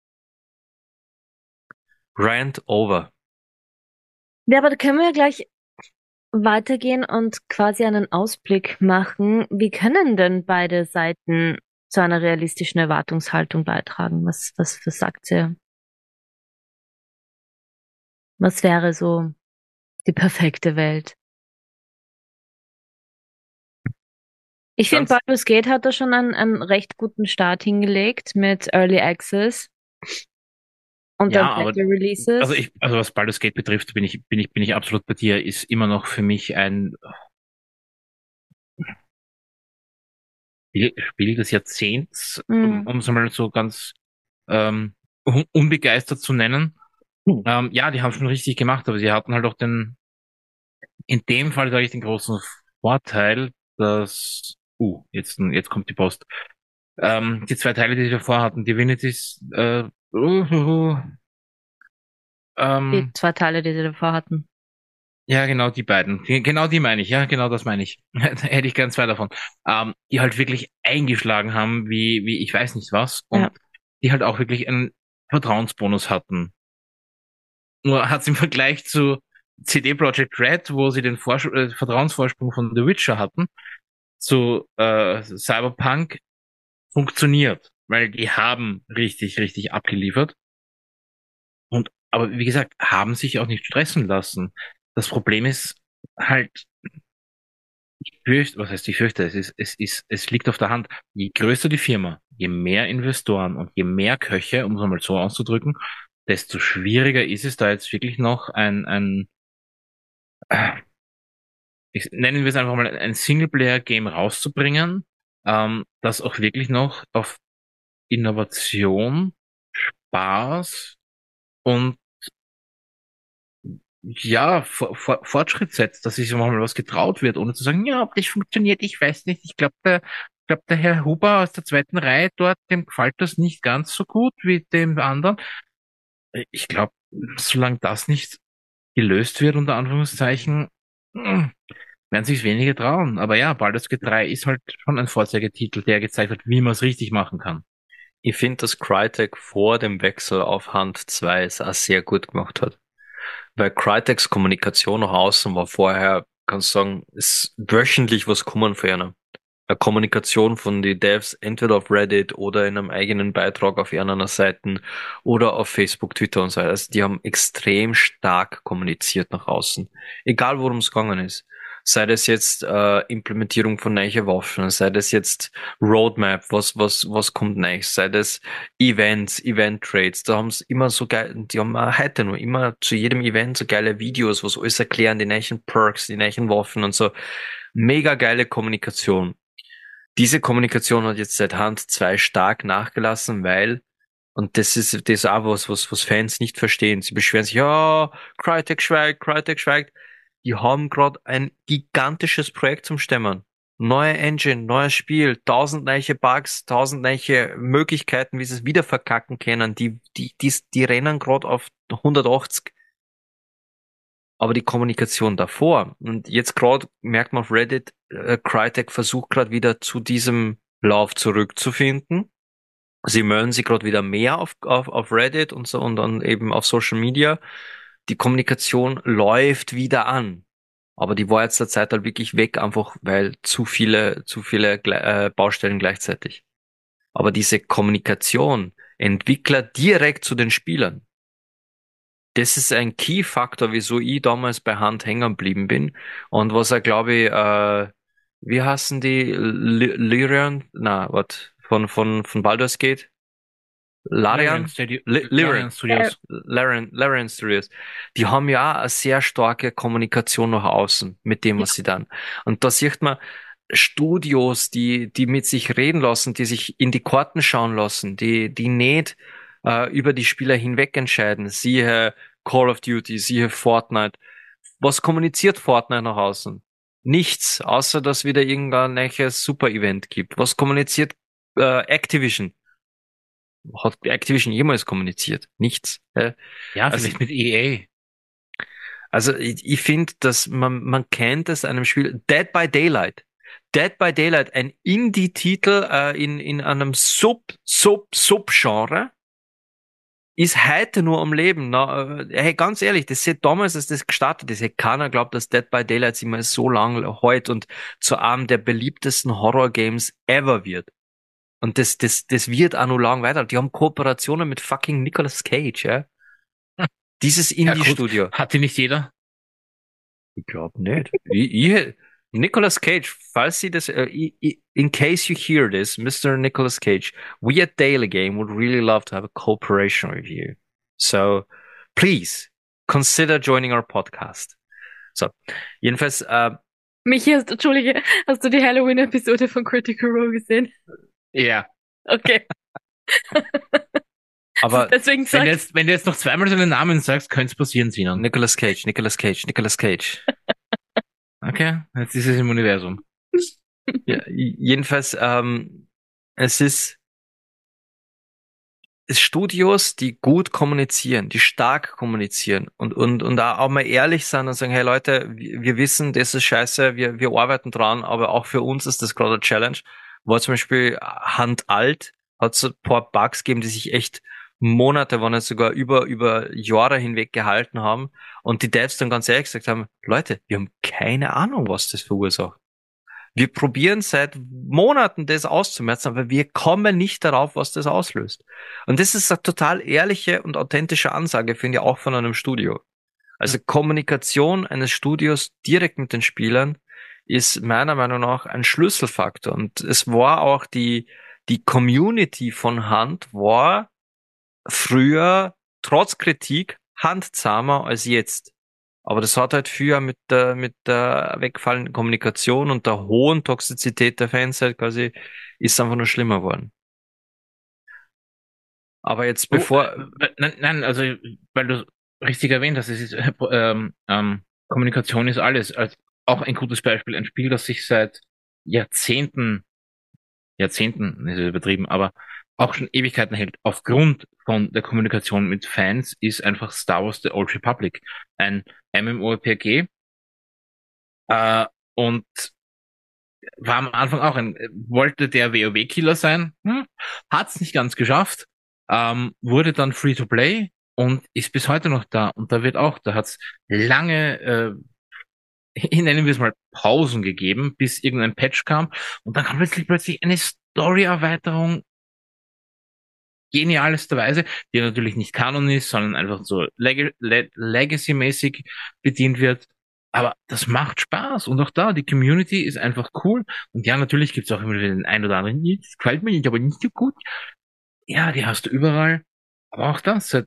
Rant over. Ja, aber da können wir ja gleich weitergehen und quasi einen Ausblick machen. Wie können denn beide Seiten zu einer realistischen Erwartungshaltung beitragen? Was sagt ihr? Was wäre so die perfekte Welt? Ich finde, Ganz, Baldur's Gate hat da schon einen recht guten Start hingelegt mit Early Access und dann Ja, aber Beta Releases. also was Baldur's Gate betrifft, bin ich absolut bei dir, ist immer noch für mich ein Spiel des Jahrzehnts, Mhm. um es mal so ganz unbegeistert zu nennen. Ja, die haben schon richtig gemacht, aber sie hatten halt auch in dem Fall sage ich den großen Vorteil, dass, jetzt kommt die Post. Die zwei Teile, die sie davor hatten, Divinity's, Die ähm, zwei Teile, die sie davor hatten. ja, genau die beiden. Genau die meine ich, ja, genau das meine ich. Hätte ich gern zwei davon. Die halt wirklich eingeschlagen haben, wie ich weiß nicht was, und Ja. die halt auch wirklich einen Vertrauensbonus hatten. Nur hat's im Vergleich zu CD Projekt Red, wo sie den Vertrauensvorsprung von The Witcher hatten, zu Cyberpunk funktioniert, weil die haben richtig abgeliefert und aber wie gesagt, haben sich auch nicht stressen lassen. Das Problem ist halt, was heißt ich fürchte, es liegt auf der Hand. Je größer die Firma, je mehr Investoren und je mehr Köche, um es mal so auszudrücken, desto schwieriger ist es da jetzt wirklich noch äh, nennen wir es einfach mal ein Singleplayer-Game rauszubringen, das auch wirklich noch auf Innovation, Spaß und ja, Fortschritt setzt, dass sich mal was getraut wird, ohne zu sagen, ja, ob das funktioniert, ich weiß nicht. Ich glaube, der Herr Huber aus der zweiten Reihe dort, dem gefällt das nicht ganz so gut wie dem anderen. Ich glaube, solange das nicht gelöst wird, unter Anführungszeichen, werden sich weniger trauen. Aber ja, Baldur's Gate 3 ist halt schon ein Vorzeigetitel, der gezeigt hat, wie man es richtig machen kann. Ich finde, dass Crytek vor dem Wechsel auf Hand 2 es auch sehr gut gemacht hat. Weil Crytek's Kommunikation nach außen war vorher, kannst du sagen, ist wöchentlich was kommen für eine. Eine Kommunikation von den Devs entweder auf Reddit oder in einem eigenen Beitrag auf irgendeiner Seiten oder auf Facebook, Twitter und so weiter. Also die haben extrem stark kommuniziert nach außen. Egal worum es gegangen ist. Sei das jetzt Implementierung von neuen Waffen, sei das jetzt Roadmap, was kommt nächstes, sei das Events, Event Trades, da haben sie immer so geil, die haben auch heute nur immer zu jedem Event so geile Videos, was alles erklären, die neuen Perks, die neuen Waffen und so. Mega geile Kommunikation. Diese Kommunikation hat jetzt seit Hand 2 stark nachgelassen, weil, und das ist auch was Fans nicht verstehen. Sie beschweren sich, ja, Crytek schweigt. Die haben gerade ein gigantisches Projekt zum Stemmen. Neue Engine, neues Spiel, 1000 neue Bugs, 1000 neue Möglichkeiten, wie sie es wieder verkacken können. Die rennen gerade auf 180. Aber die Kommunikation davor, und jetzt gerade merkt man auf Reddit, Crytek versucht gerade wieder zu diesem Lauf zurückzufinden. Sie melden sich gerade wieder mehr auf Reddit und so und dann eben auf Social Media. Die Kommunikation läuft wieder an. Aber die war jetzt der Zeit halt wirklich weg, einfach weil zu viele Baustellen gleichzeitig. Aber diese Kommunikation, Entwickler direkt zu den Spielern, das ist ein Key-Faktor, wieso ich damals bei Hand hängen geblieben bin. Und was er, glaube ich, wie heißen die? Lyrian? Na, was? Von Baldur's Gate? Larian Larian Studios. Larian Studios, die haben ja eine sehr starke Kommunikation nach außen mit dem, was sie dann. Und da sieht man Studios, die mit sich reden lassen, die sich in die Karten schauen lassen, die nicht über die Spieler hinweg entscheiden. Siehe Call of Duty, siehe Fortnite. Was kommuniziert Fortnite nach außen? Nichts, außer dass wieder irgendein neues Super-Event gibt. Was kommuniziert Activision? Hat Activision jemals kommuniziert? Nichts. Ja, Also, vielleicht mit EA. also ich finde, dass man kennt es einem Spiel. Dead by Daylight. Dead by Daylight, ein Indie-Titel in einem Sub-Genre, ist heute nur am Leben. Na, hey, ganz ehrlich, das hätte damals, als das gestartet ist, hätte keiner glaubt, dass Dead by Daylight sich mal so lange hält und zu einem der beliebtesten Horror-Games ever wird. Und das wird auch noch lang weiter. Die haben Kooperationen mit fucking Nicolas Cage, ja. Dieses Indie-Studio. Hatte nicht jeder? Ich glaube nicht. Nicolas Cage, falls Sie das, in case you hear this, Mr. Nicolas Cage, we at Daily Game would really love to have a cooperation with you. So, please, consider joining our podcast. So, jedenfalls, Michi, Entschuldige, hast du die Halloween-Episode von Critical Role gesehen? Ja. Okay. aber Deswegen Wenn du jetzt noch zweimal seinen Namen sagst, könnte es passieren, Sinan. Nicolas Cage. Okay, jetzt ist es im Universum. Ja, jedenfalls, es ist Studios, die gut kommunizieren, die stark kommunizieren und auch mal ehrlich sein und sagen, hey Leute, wir wissen, das ist scheiße, wir arbeiten dran, aber auch für uns ist das gerade eine Challenge. War zum Beispiel Handalt, hat es ein paar Bugs gegeben, die sich echt Monate, wenn nicht sogar über Jahre hinweg gehalten haben und die Devs dann ganz ehrlich gesagt haben, Leute, wir haben keine Ahnung, was das verursacht. Wir probieren seit Monaten das auszumerzen, aber wir kommen nicht darauf, was das auslöst. Und das ist eine total ehrliche und authentische Ansage, finde ich, auch von einem Studio. Also Kommunikation eines Studios direkt mit den Spielern ist meiner Meinung nach ein Schlüsselfaktor. Und es war auch die Community von Hand war früher trotz Kritik handzahmer als jetzt. Aber das hat halt früher mit der wegfallenden Kommunikation und der hohen Toxizität der Fans halt quasi, ist einfach nur schlimmer geworden. Aber jetzt bevor... Nein, also, weil du richtig erwähnt hast, es ist, Kommunikation ist alles. Also auch ein gutes Beispiel, ein Spiel, das sich seit Jahrzehnten ist übertrieben, aber auch schon Ewigkeiten hält, aufgrund von der Kommunikation mit Fans, ist einfach Star Wars The Old Republic. Ein MMORPG, und war am Anfang auch wollte der WoW-Killer sein, hat's nicht ganz geschafft, wurde dann Free-to-Play und ist bis heute noch da. Und da hat's lange, nennen wir es mal, Pausen gegeben, bis irgendein Patch kam. Und dann kam plötzlich eine Story-Erweiterung, genialsterweise, die natürlich nicht Kanon ist, sondern einfach so Legacy-mäßig bedient wird. Aber das macht Spaß. Und auch da, die Community ist einfach cool. Und ja, natürlich gibt's auch immer wieder den einen oder anderen, das gefällt mir nicht, aber nicht so gut. Ja, die hast du überall. Aber auch das, seit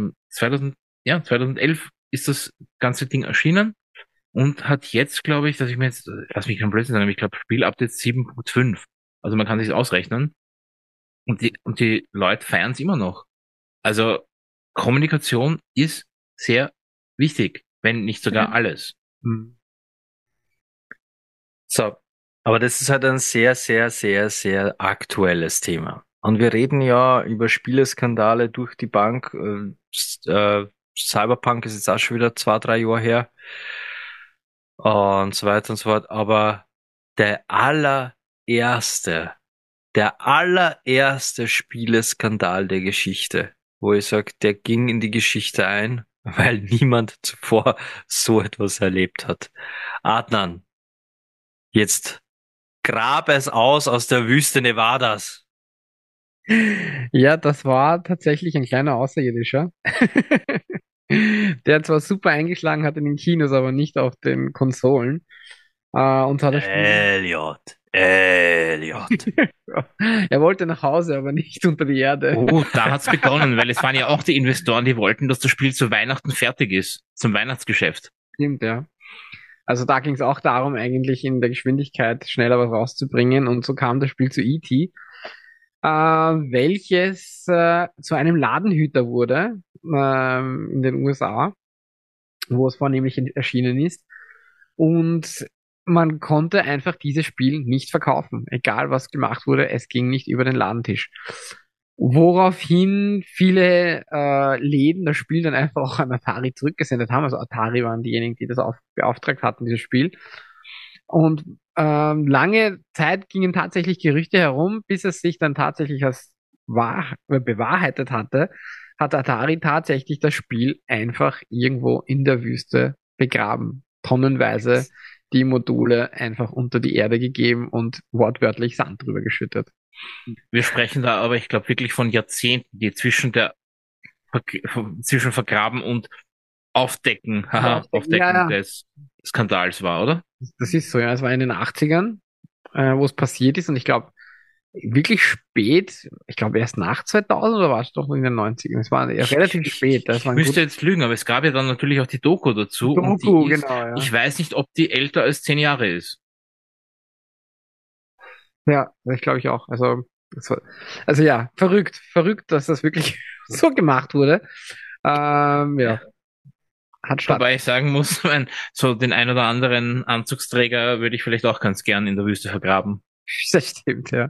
2011 ist das ganze Ding erschienen und hat jetzt, glaube ich, lass mich kein Blödsinn sagen, ich glaube, Spielupdate 7.5. Also man kann sich ausrechnen. Und die Leute feiern es immer noch. Also Kommunikation ist sehr wichtig, wenn nicht sogar alles. So, aber das ist halt ein sehr, sehr, sehr, sehr aktuelles Thema. Und wir reden ja über Spieleskandale durch die Bank. Cyberpunk ist jetzt auch schon wieder 2-3 Jahre her. Und so weiter und so fort. Aber der allererste Spieleskandal der Geschichte, wo ich sage, der ging in die Geschichte ein, weil niemand zuvor so etwas erlebt hat. Adnan, jetzt grab es aus der Wüste Nevadas. Ja, das war tatsächlich ein kleiner Außerirdischer. Der zwar super eingeschlagen hat in den Kinos, aber nicht auf den Konsolen. Und zwar das Spiel. Elliot. Er wollte nach Hause, aber nicht unter die Erde. Oh, da hat's begonnen, weil es waren ja auch die Investoren, die wollten, dass das Spiel zu Weihnachten fertig ist. Zum Weihnachtsgeschäft. Stimmt, ja. Also da ging es auch darum, eigentlich in der Geschwindigkeit schneller was rauszubringen. Und so kam das Spiel zu E.T., welches zu einem Ladenhüter wurde in den USA, wo es vornehmlich erschienen ist. Und man konnte einfach dieses Spiel nicht verkaufen. Egal was gemacht wurde, es ging nicht über den Ladentisch. Woraufhin viele Läden das Spiel dann einfach auch an Atari zurückgesendet haben. Also Atari waren diejenigen, die das beauftragt hatten, dieses Spiel. Und lange Zeit gingen tatsächlich Gerüchte herum, bis es sich dann tatsächlich als bewahrheitet hatte, hat Atari tatsächlich das Spiel einfach irgendwo in der Wüste begraben. Tonnenweise die Module einfach unter die Erde gegeben und wortwörtlich Sand drüber geschüttet. Wir sprechen da aber, ich glaube, wirklich von Jahrzehnten, die zwischen Vergraben und Aufdecken Ja. des Skandals war, oder? Das ist so, ja. Es war in den 80ern, wo es passiert ist und ich glaube, wirklich spät, ich glaube erst nach 2000 oder war es doch in den 90ern? Es war relativ spät. Das Ich war ein müsste jetzt lügen, aber es gab ja dann natürlich auch die Doku dazu. Und Doku, die ist, genau, ja. ich weiß nicht, ob die älter als 10 Jahre ist. Ja, das glaube ich auch. Also ja, verrückt, dass das wirklich so gemacht wurde. Ja, hat statt. Wobei ich sagen muss, so den ein oder anderen Anzugsträger würde ich vielleicht auch ganz gern in der Wüste vergraben. Das stimmt, ja.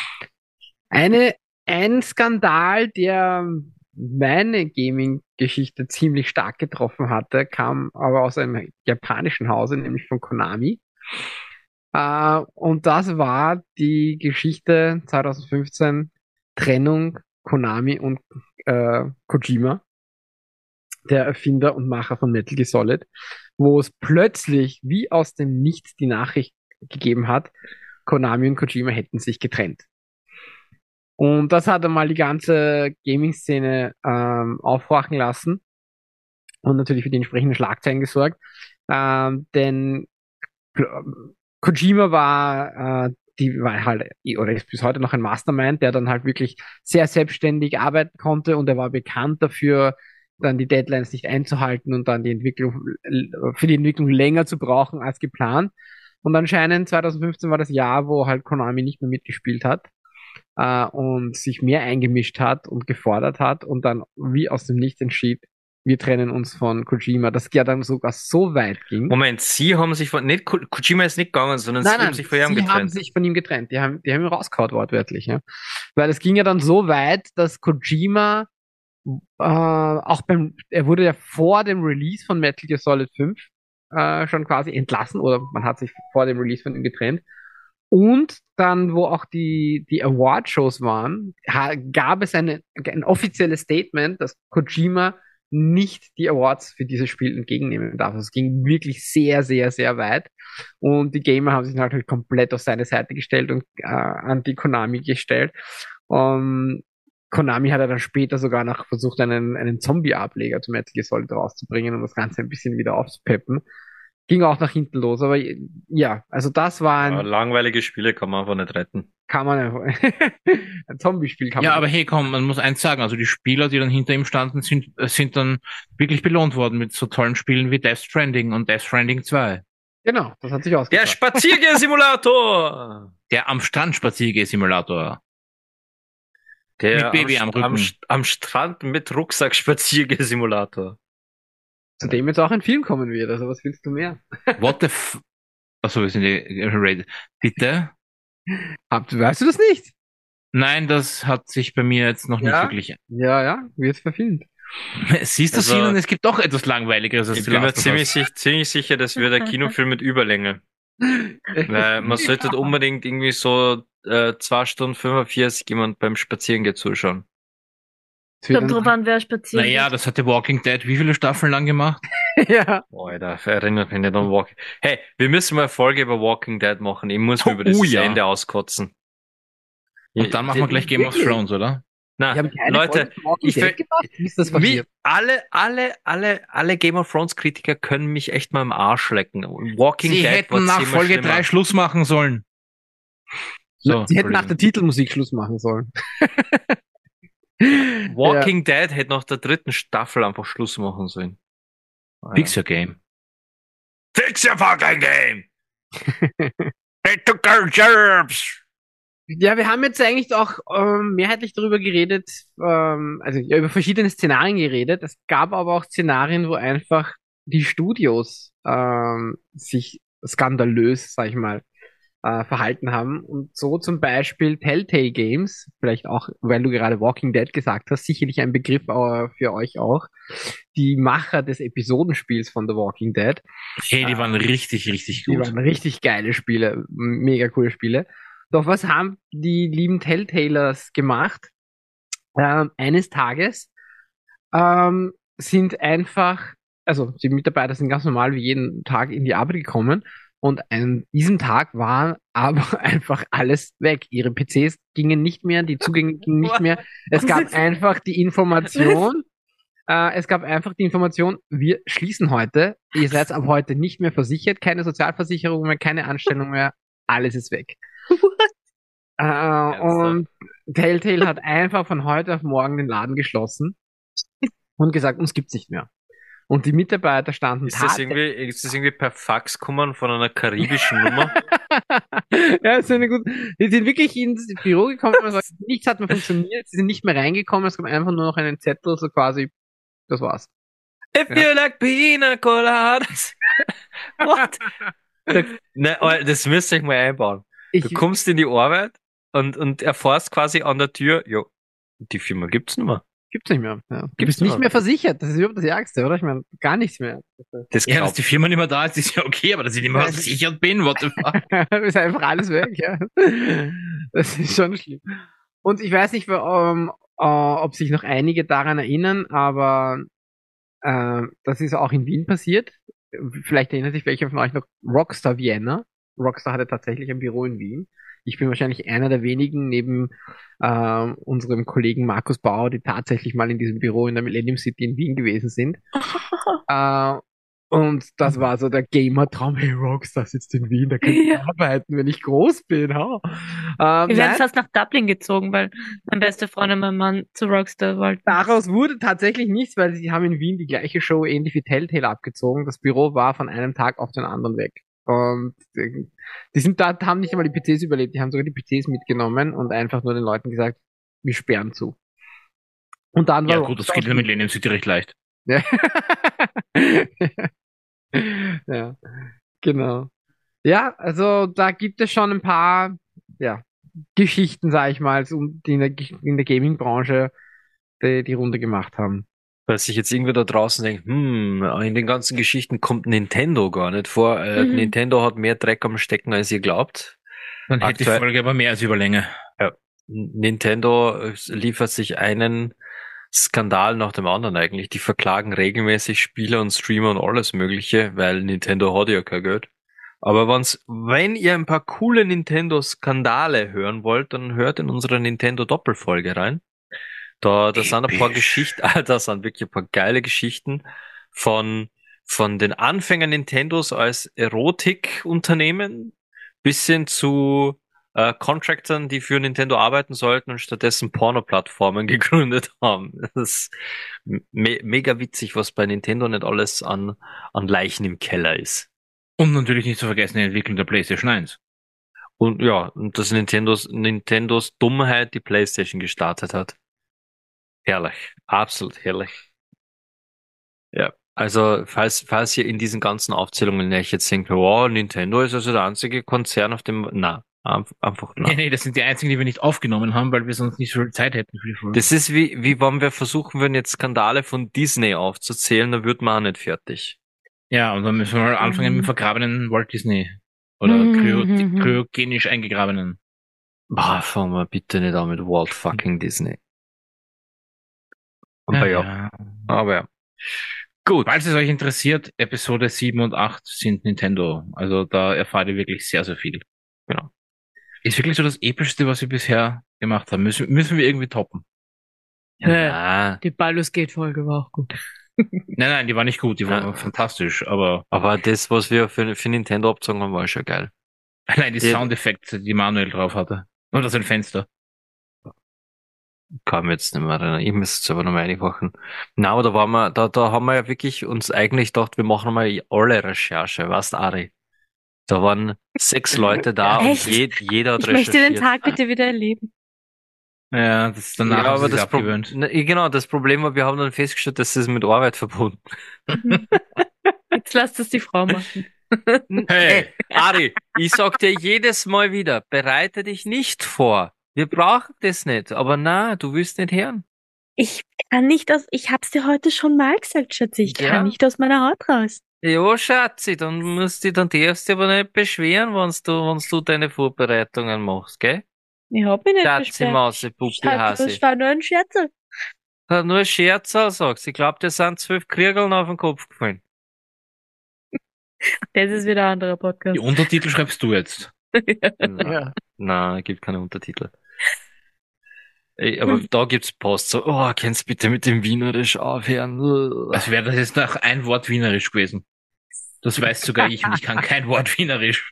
Ein Skandal, der meine Gaming-Geschichte ziemlich stark getroffen hatte, kam aber aus einem japanischen Hause, nämlich von Konami. Und das war die Geschichte 2015, Trennung Konami und Kojima, der Erfinder und Macher von Metal Gear Solid, wo es plötzlich wie aus dem Nichts die Nachricht gegeben hat, Konami und Kojima hätten sich getrennt. Und das hat einmal die ganze Gaming-Szene aufhorchen lassen und natürlich für die entsprechenden Schlagzeilen gesorgt. Denn Kojima war halt, oder ist bis heute noch ein Mastermind, der dann halt wirklich sehr selbstständig arbeiten konnte und er war bekannt dafür, dann die Deadlines nicht einzuhalten und dann für die Entwicklung länger zu brauchen als geplant. Und anscheinend 2015 war das Jahr, wo halt Konami nicht mehr mitgespielt hat und sich mehr eingemischt hat und gefordert hat und dann wie aus dem Nichts entschied, wir trennen uns von Kojima, das ja dann sogar so weit ging. Moment, Sie haben sich nicht Kojima ist nicht gegangen, sondern Sie haben sich von ihm getrennt. Sie haben sich von ihm getrennt. Die haben ihn rausgehauen, wortwörtlich, ja. Weil es ging ja dann so weit, dass Kojima er wurde ja vor dem Release von Metal Gear Solid 5 schon quasi entlassen oder man hat sich vor dem Release von ihm getrennt. Und dann, wo auch die Award-Shows waren, gab es ein offizielles Statement, dass Kojima nicht die Awards für dieses Spiel entgegennehmen darf. Also es ging wirklich sehr, sehr, sehr weit. Und die Gamer haben sich natürlich komplett auf seine Seite gestellt und anti-Konami gestellt. Konami hat ja dann später sogar noch versucht, einen Zombie-Ableger zum Metal Gear Solid rauszubringen, um das Ganze ein bisschen wieder aufzupeppen. Ging auch nach hinten los, aber ja, also das war langweilige Spiele kann man einfach nicht retten. Kann man einfach. Ein Zombie-Spiel kann man. Ja, aber hey, komm, man muss eins sagen, also die Spieler, die dann hinter ihm standen, sind dann wirklich belohnt worden mit so tollen Spielen wie Death Stranding und Death Stranding 2. Genau, das hat sich ausgezahlt. Der Spaziergeh-Simulator! Der am Strand Spaziergeh-Simulator. Der mit Baby am Rücken. Am Strand mit Rucksack Spaziergeh-Simulator. Zu dem jetzt auch ein Film kommen wird, also was willst du mehr? What the Achso, wir sind rated. Bitte? Weißt du das nicht? Nein, das hat sich bei mir jetzt noch nicht wirklich. Ja, wird verfilmt. Siehst du, Sinan, es gibt doch etwas Langweiligeres als ich bin mir ziemlich sicher, das wird ein Kinofilm mit Überlänge. Weil man sollte unbedingt irgendwie so 2 Stunden 45 jemand beim Spazierengehen zuschauen. Kommt drauf an, wer spaziert. Naja, das hat The Walking Dead wie viele Staffeln lang gemacht? Ja. Boah, Alter, erinnert mich nicht an Walking Dead. Hey, wir müssen mal eine Folge über Walking Dead machen. Ich muss mir über dieses Ende auskotzen. Und dann machen wir gleich Game of Thrones, oder? Na, Leute, alle Game of Thrones Kritiker können mich echt mal im Arsch lecken. Walking Sie Dead hätten nach Folge 3 Schluss machen sollen. So, Sie hätten nach der Titelmusik Schluss machen sollen. Walking Dead hätte nach der 3. Staffel einfach Schluss machen sollen. Fix your game. Fix your fucking game! It took our jobs! Ja, wir haben jetzt eigentlich auch mehrheitlich darüber geredet, also ja, über verschiedene Szenarien geredet. Es gab aber auch Szenarien, wo einfach die Studios sich skandalös, sag ich mal, verhalten haben. Und so zum Beispiel Telltale Games, vielleicht auch, weil du gerade Walking Dead gesagt hast, sicherlich ein Begriff für euch auch. Die Macher des Episodenspiels von The Walking Dead. Hey, die waren richtig, richtig Die gut. waren richtig geile Spiele, mega coole Spiele. Doch was haben die lieben Telltalers gemacht? Eines Tages sind einfach, also die Mitarbeiter sind ganz normal wie jeden Tag in die Arbeit gekommen und an diesem Tag war aber einfach alles weg. Ihre PCs gingen nicht mehr, die Zugänge gingen nicht mehr. Es gab einfach die Information, wir schließen heute, ihr seid ab heute nicht mehr versichert, keine Sozialversicherung mehr, keine Anstellung mehr, alles ist weg. Und Telltale hat einfach von heute auf morgen den Laden geschlossen und gesagt, uns gibt's nicht mehr. Und die Mitarbeiter standen Ist das irgendwie per Fax gekommen von einer karibischen Nummer? Ja, ist eine gut. Die sind wirklich ins Büro gekommen und gesagt, nichts hat mehr funktioniert, sie sind nicht mehr reingekommen, es gab einfach nur noch einen Zettel, so quasi, das war's. If you like pina coladas. What? Ne, das müsst ihr euch mal einbauen. Du kommst in die Arbeit und erfährst quasi an der Tür, jo, die Firma gibt's nicht mehr. Gibt's nicht mehr. Ja. Du bist nicht mehr versichert, das ist überhaupt das Ärgste, oder? Ich meine, gar nichts mehr. Dass die Firma nicht mehr da ist, ist ja okay, aber dass ich nicht mehr versichert bin, what the fuck? Ist einfach alles weg, ja. Das ist schon schlimm. Und ich weiß nicht, ob sich noch einige daran erinnern, aber das ist auch in Wien passiert. Vielleicht erinnert sich welcher von euch noch Rockstar Vienna. Rockstar hatte tatsächlich ein Büro in Wien. Ich bin wahrscheinlich einer der wenigen neben unserem Kollegen Markus Bauer, die tatsächlich mal in diesem Büro in der Millennium City in Wien gewesen sind. Und das war so der Gamer-Traum. Hey, Rockstar sitzt in Wien, da kann ich arbeiten, wenn ich groß bin. Wir werden fast nach Dublin gezogen, weil mein bester Freund und mein Mann zu Rockstar wollten. Daraus wurde tatsächlich nichts, weil sie haben in Wien die gleiche Show ähnlich wie Telltale abgezogen. Das Büro war von einem Tag auf den anderen weg. Und die sind da, haben nicht einmal die PCs überlebt, die haben sogar die PCs mitgenommen und einfach nur den Leuten gesagt, wir sperren zu. Und dann war ja gut, das geht in der Millennium City recht leicht. Ja. Ja, genau. Ja, also da gibt es schon ein paar Geschichten, sag ich mal, die in der Gaming-Branche die Runde gemacht haben. Weil sich jetzt irgendwie da draußen denkt, in den ganzen Geschichten kommt Nintendo gar nicht vor. Nintendo hat mehr Dreck am Stecken, als ihr glaubt. Dann hätte die Folge aber mehr als Überlänge. Ja. Nintendo liefert sich einen Skandal nach dem anderen eigentlich. Die verklagen regelmäßig Spieler und Streamer und alles Mögliche, weil Nintendo hat ja kein Geld. Aber wenn ihr ein paar coole Nintendo-Skandale hören wollt, dann hört in unsere Nintendo-Doppelfolge rein. Da sind ein paar Geschichten, da sind wirklich ein paar geile Geschichten von den Anfängern Nintendos als Erotikunternehmen bis hin zu Contractern, die für Nintendo arbeiten sollten und stattdessen Porno-Plattformen gegründet haben. Das ist mega witzig, was bei Nintendo nicht alles an Leichen im Keller ist. Und natürlich nicht zu vergessen die Entwicklung der PlayStation 1. Und und dass Nintendos Dummheit die PlayStation gestartet hat. Herrlich, absolut herrlich. Ja, also falls ihr in diesen ganzen Aufzählungen nicht jetzt denkt, wow, Nintendo ist also der einzige Konzern auf dem, einfach na. Nee, das sind die einzigen, die wir nicht aufgenommen haben, weil wir sonst nicht so viel Zeit hätten für die Folge. Das ist wie wenn wir versuchen würden, jetzt Skandale von Disney aufzuzählen, dann wird man auch nicht fertig. Ja, und dann müssen wir mal anfangen mit vergrabenen Walt Disney. Oder kryogenisch eingegrabenen. Fangen wir bitte nicht an mit Walt fucking Disney. Aber ja. Gut. Falls es euch interessiert, Episode 7 und 8 sind Nintendo. Also da erfahrt ihr wirklich sehr, sehr viel. Genau. Ist wirklich so das Epischste, was wir bisher gemacht haben. Müssen wir irgendwie toppen. Ja. Die Baldur's Gate Folge war auch gut. Nein, die war nicht gut, die war fantastisch, aber das, was wir für Nintendo abgezogen haben, war schon geil. Allein die Soundeffekte, die Manuel drauf hatte. Oder sein Fenster. Kann mich jetzt nicht mehr erinnern. Ich müsste es aber nochmal reinmachen. Na, aber da waren wir, da haben wir ja wirklich uns eigentlich gedacht, wir machen mal alle Recherche, weißt Ari? Da waren 6 Leute da und Echt? jeder hat Ich möchte den recherchiert. Tag bitte wieder erleben. Ja, das danach Ja, haben aber sie sich das abgewöhnt. genau, das Problem war, wir haben dann festgestellt, dass das mit Arbeit verbunden. Jetzt lasst es die Frau machen. Hey, Ari, ich sag dir jedes Mal wieder, bereite dich nicht vor. Wir brauchen das nicht. Aber na, du willst nicht hören. Ich ich hab's dir heute schon mal gesagt, Schatzi, ich Ja. kann nicht aus meiner Haut raus. Ja, Schatzi, dann darfst du aber nicht beschweren, wenn du deine Vorbereitungen machst, gell? Ich hab mich nicht Schatzi, beschwert. Mause, Puppi, Das Hase. war nur ein Scherz. Hat nur ein Scherz, sagst. Ich glaub, dir sind 12 Kriegeln auf den Kopf gefallen. Das ist wieder ein anderer Die Podcast. Untertitel schreibst du jetzt. Na, na, gibt keine Untertitel. Ey, aber da gibt's Post so, oh, kannst bitte mit dem Wienerisch aufhören? Als wäre das jetzt noch ein Wort Wienerisch gewesen. Das weiß sogar ich und ich kann kein Wort Wienerisch.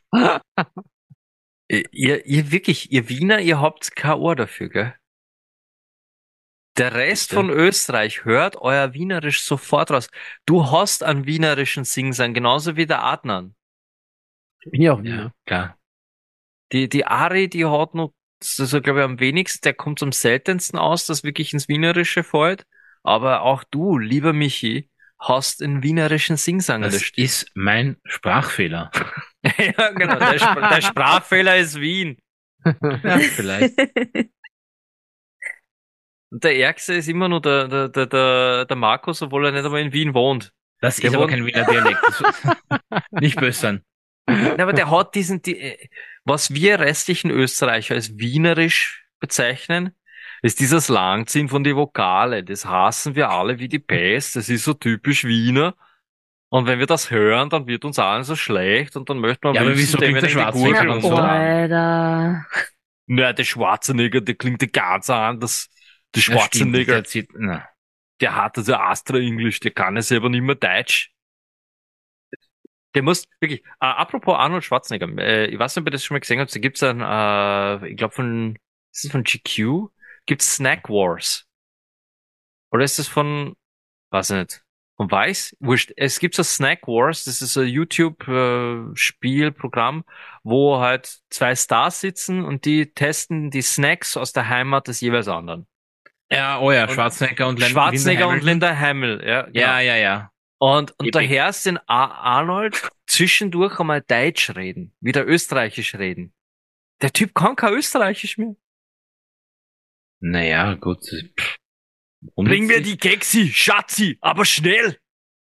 Ihr wirklich, ihr Wiener, ihr habt kein Ohr dafür, gell? Der Rest Bitte? von Österreich hört euer Wienerisch sofort raus. Du hast einen wienerischen Singsang, genauso wie der Adnan. Bin ja auch Ja, klar. Die Ari, die hat noch, das ist, glaube ich, am wenigsten, der kommt am seltensten aus, dass wirklich ins Wienerische fällt. Aber auch du, lieber Michi, hast einen wienerischen Singsang in der Das Stimme. ist mein Sprachfehler. Ja, genau, der Sprachfehler ist Wien. Ja, vielleicht. Und der Ärgste ist immer nur der Markus, obwohl er nicht einmal in Wien wohnt. Das Der ist aber wohnt- kein Wiener Dialekt. Das nicht böse sein. Ja, aber der hat was wir restlichen Österreicher als wienerisch bezeichnen, ist dieser Slangziehen von die Vokale. Das hassen wir alle wie die Pest. Das ist so typisch Wiener. Und wenn wir das hören, dann wird uns allen so schlecht und dann möchte man Ja, aber am liebsten wieso klingt dem der in die Schwarzenegger Gurgel dann und so? so. Alter. Na, der Schwarzenegger, der klingt ja ganz anders. Der Das stimmt, Schwarzenegger, der zieht, na. der hat also Astra-Englisch, der kann ja selber nicht mehr Deutsch. Der muss, wirklich, apropos Arnold Schwarzenegger, ich weiß nicht, ob ihr das schon mal gesehen habt, da gibt's ich glaube ist das von GQ? Gibt's Snack Wars? Oder ist das weiß ich nicht, von Weiß? Wurscht, es gibt so Snack Wars, das ist ein YouTube-Spielprogramm, wo halt 2 Stars sitzen und die testen die Snacks aus der Heimat des jeweils anderen. Ja, oh ja, Und Schwarzenegger und Schwarzenegger und Linda Linda Hamill, ja. Genau. Ja, ja, ja. Und Epic. daher ist den Arnold zwischendurch einmal Deutsch reden, wieder Österreichisch reden. Der Typ kann kein Österreichisch mehr. Naja, gut. Bring mir die Kexi, Schatzi, aber schnell!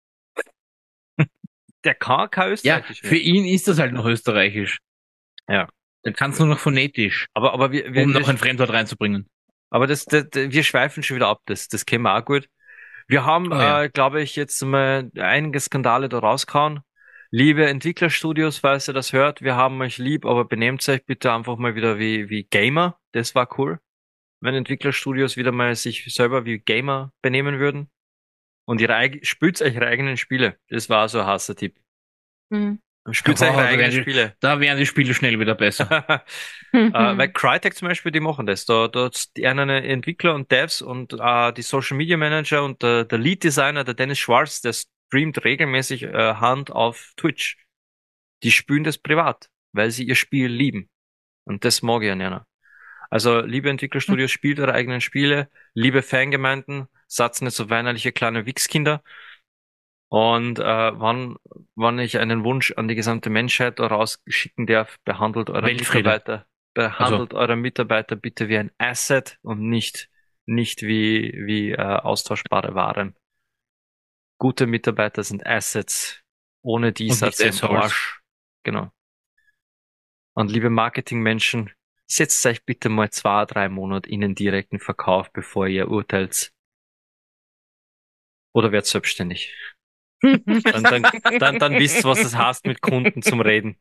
Der kann kein Ja, Österreichisch für mehr. ihn ist das halt noch österreichisch. Ja. Dann kannst du nur noch phonetisch, Aber um noch ein Fremdwort reinzubringen. aber wir schweifen schon wieder ab, das kennen wir auch gut. Wir haben, Oh ja. glaube ich, jetzt mal einige Skandale da rausgehauen. Liebe Entwicklerstudios, falls ihr das hört, wir haben euch lieb, aber benehmt euch bitte einfach mal wieder wie Gamer. Das war cool. Wenn Entwicklerstudios wieder mal sich selber wie Gamer benehmen würden. Und spielt euch ihre eigenen Spiele. Das war so ein Hassertipp. Hm. Spielt euch Oh, eure da eigenen werden die- Spiele. Da werden die Spiele schnell wieder besser. Weil Crytek zum Beispiel, die machen das. Da die einen Entwickler und Devs und die Social Media Manager und der Lead Designer, der Dennis Schwarz, der streamt regelmäßig Hand auf Twitch. Die spielen das privat, weil sie ihr Spiel lieben. Und das mag ich an einer. Also, liebe Entwicklerstudios, spielt eure eigenen Spiele. Liebe Fangemeinden, seid nicht so weinerliche kleine Wichskinder. Und wann ich einen Wunsch an die gesamte Menschheit rausschicken darf, behandelt Weltfriede. eure Mitarbeiter bitte wie ein Asset und nicht wie austauschbare Waren. Gute Mitarbeiter sind Assets. Ohne die Und seid nicht ihr im Assholes. Arsch. Genau. Und liebe Marketingmenschen, setzt euch bitte mal 2-3 Monate in den direkten Verkauf, bevor ihr urteilt. Oder werdet selbstständig. Dann wisst ihr, was es heißt, mit Kunden zum Reden.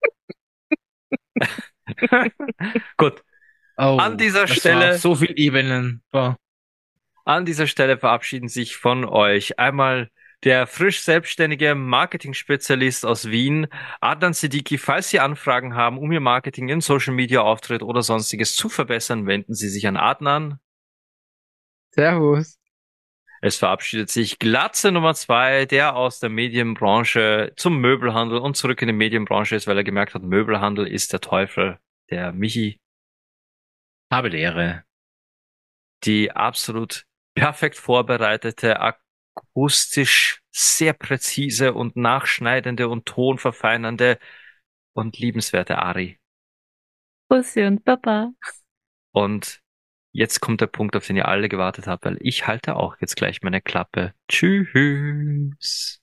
Gut. Oh, An dieser das Stelle- war auf so viel Ebenen. Boah. An dieser Stelle verabschieden sich von euch einmal Der frisch selbstständige Marketing-Spezialist aus Wien, Adnan Siddiqui. Falls Sie Anfragen haben, um Ihr Marketing, Ihren Social-Media-Auftritt oder sonstiges zu verbessern, wenden Sie sich an Adnan. Servus. Es verabschiedet sich Glatze Nummer 2, der aus der Medienbranche zum Möbelhandel und zurück in die Medienbranche ist, weil er gemerkt hat, Möbelhandel ist der Teufel. Der Michi. Habe die Ehre. Die absolut perfekt vorbereitete, akustisch sehr präzise und nachschneidende und tonverfeinernde und liebenswerte Ari. Bussi und Papa. Und jetzt kommt der Punkt, auf den ihr alle gewartet habt, weil ich halte auch jetzt gleich meine Klappe. Tschüss.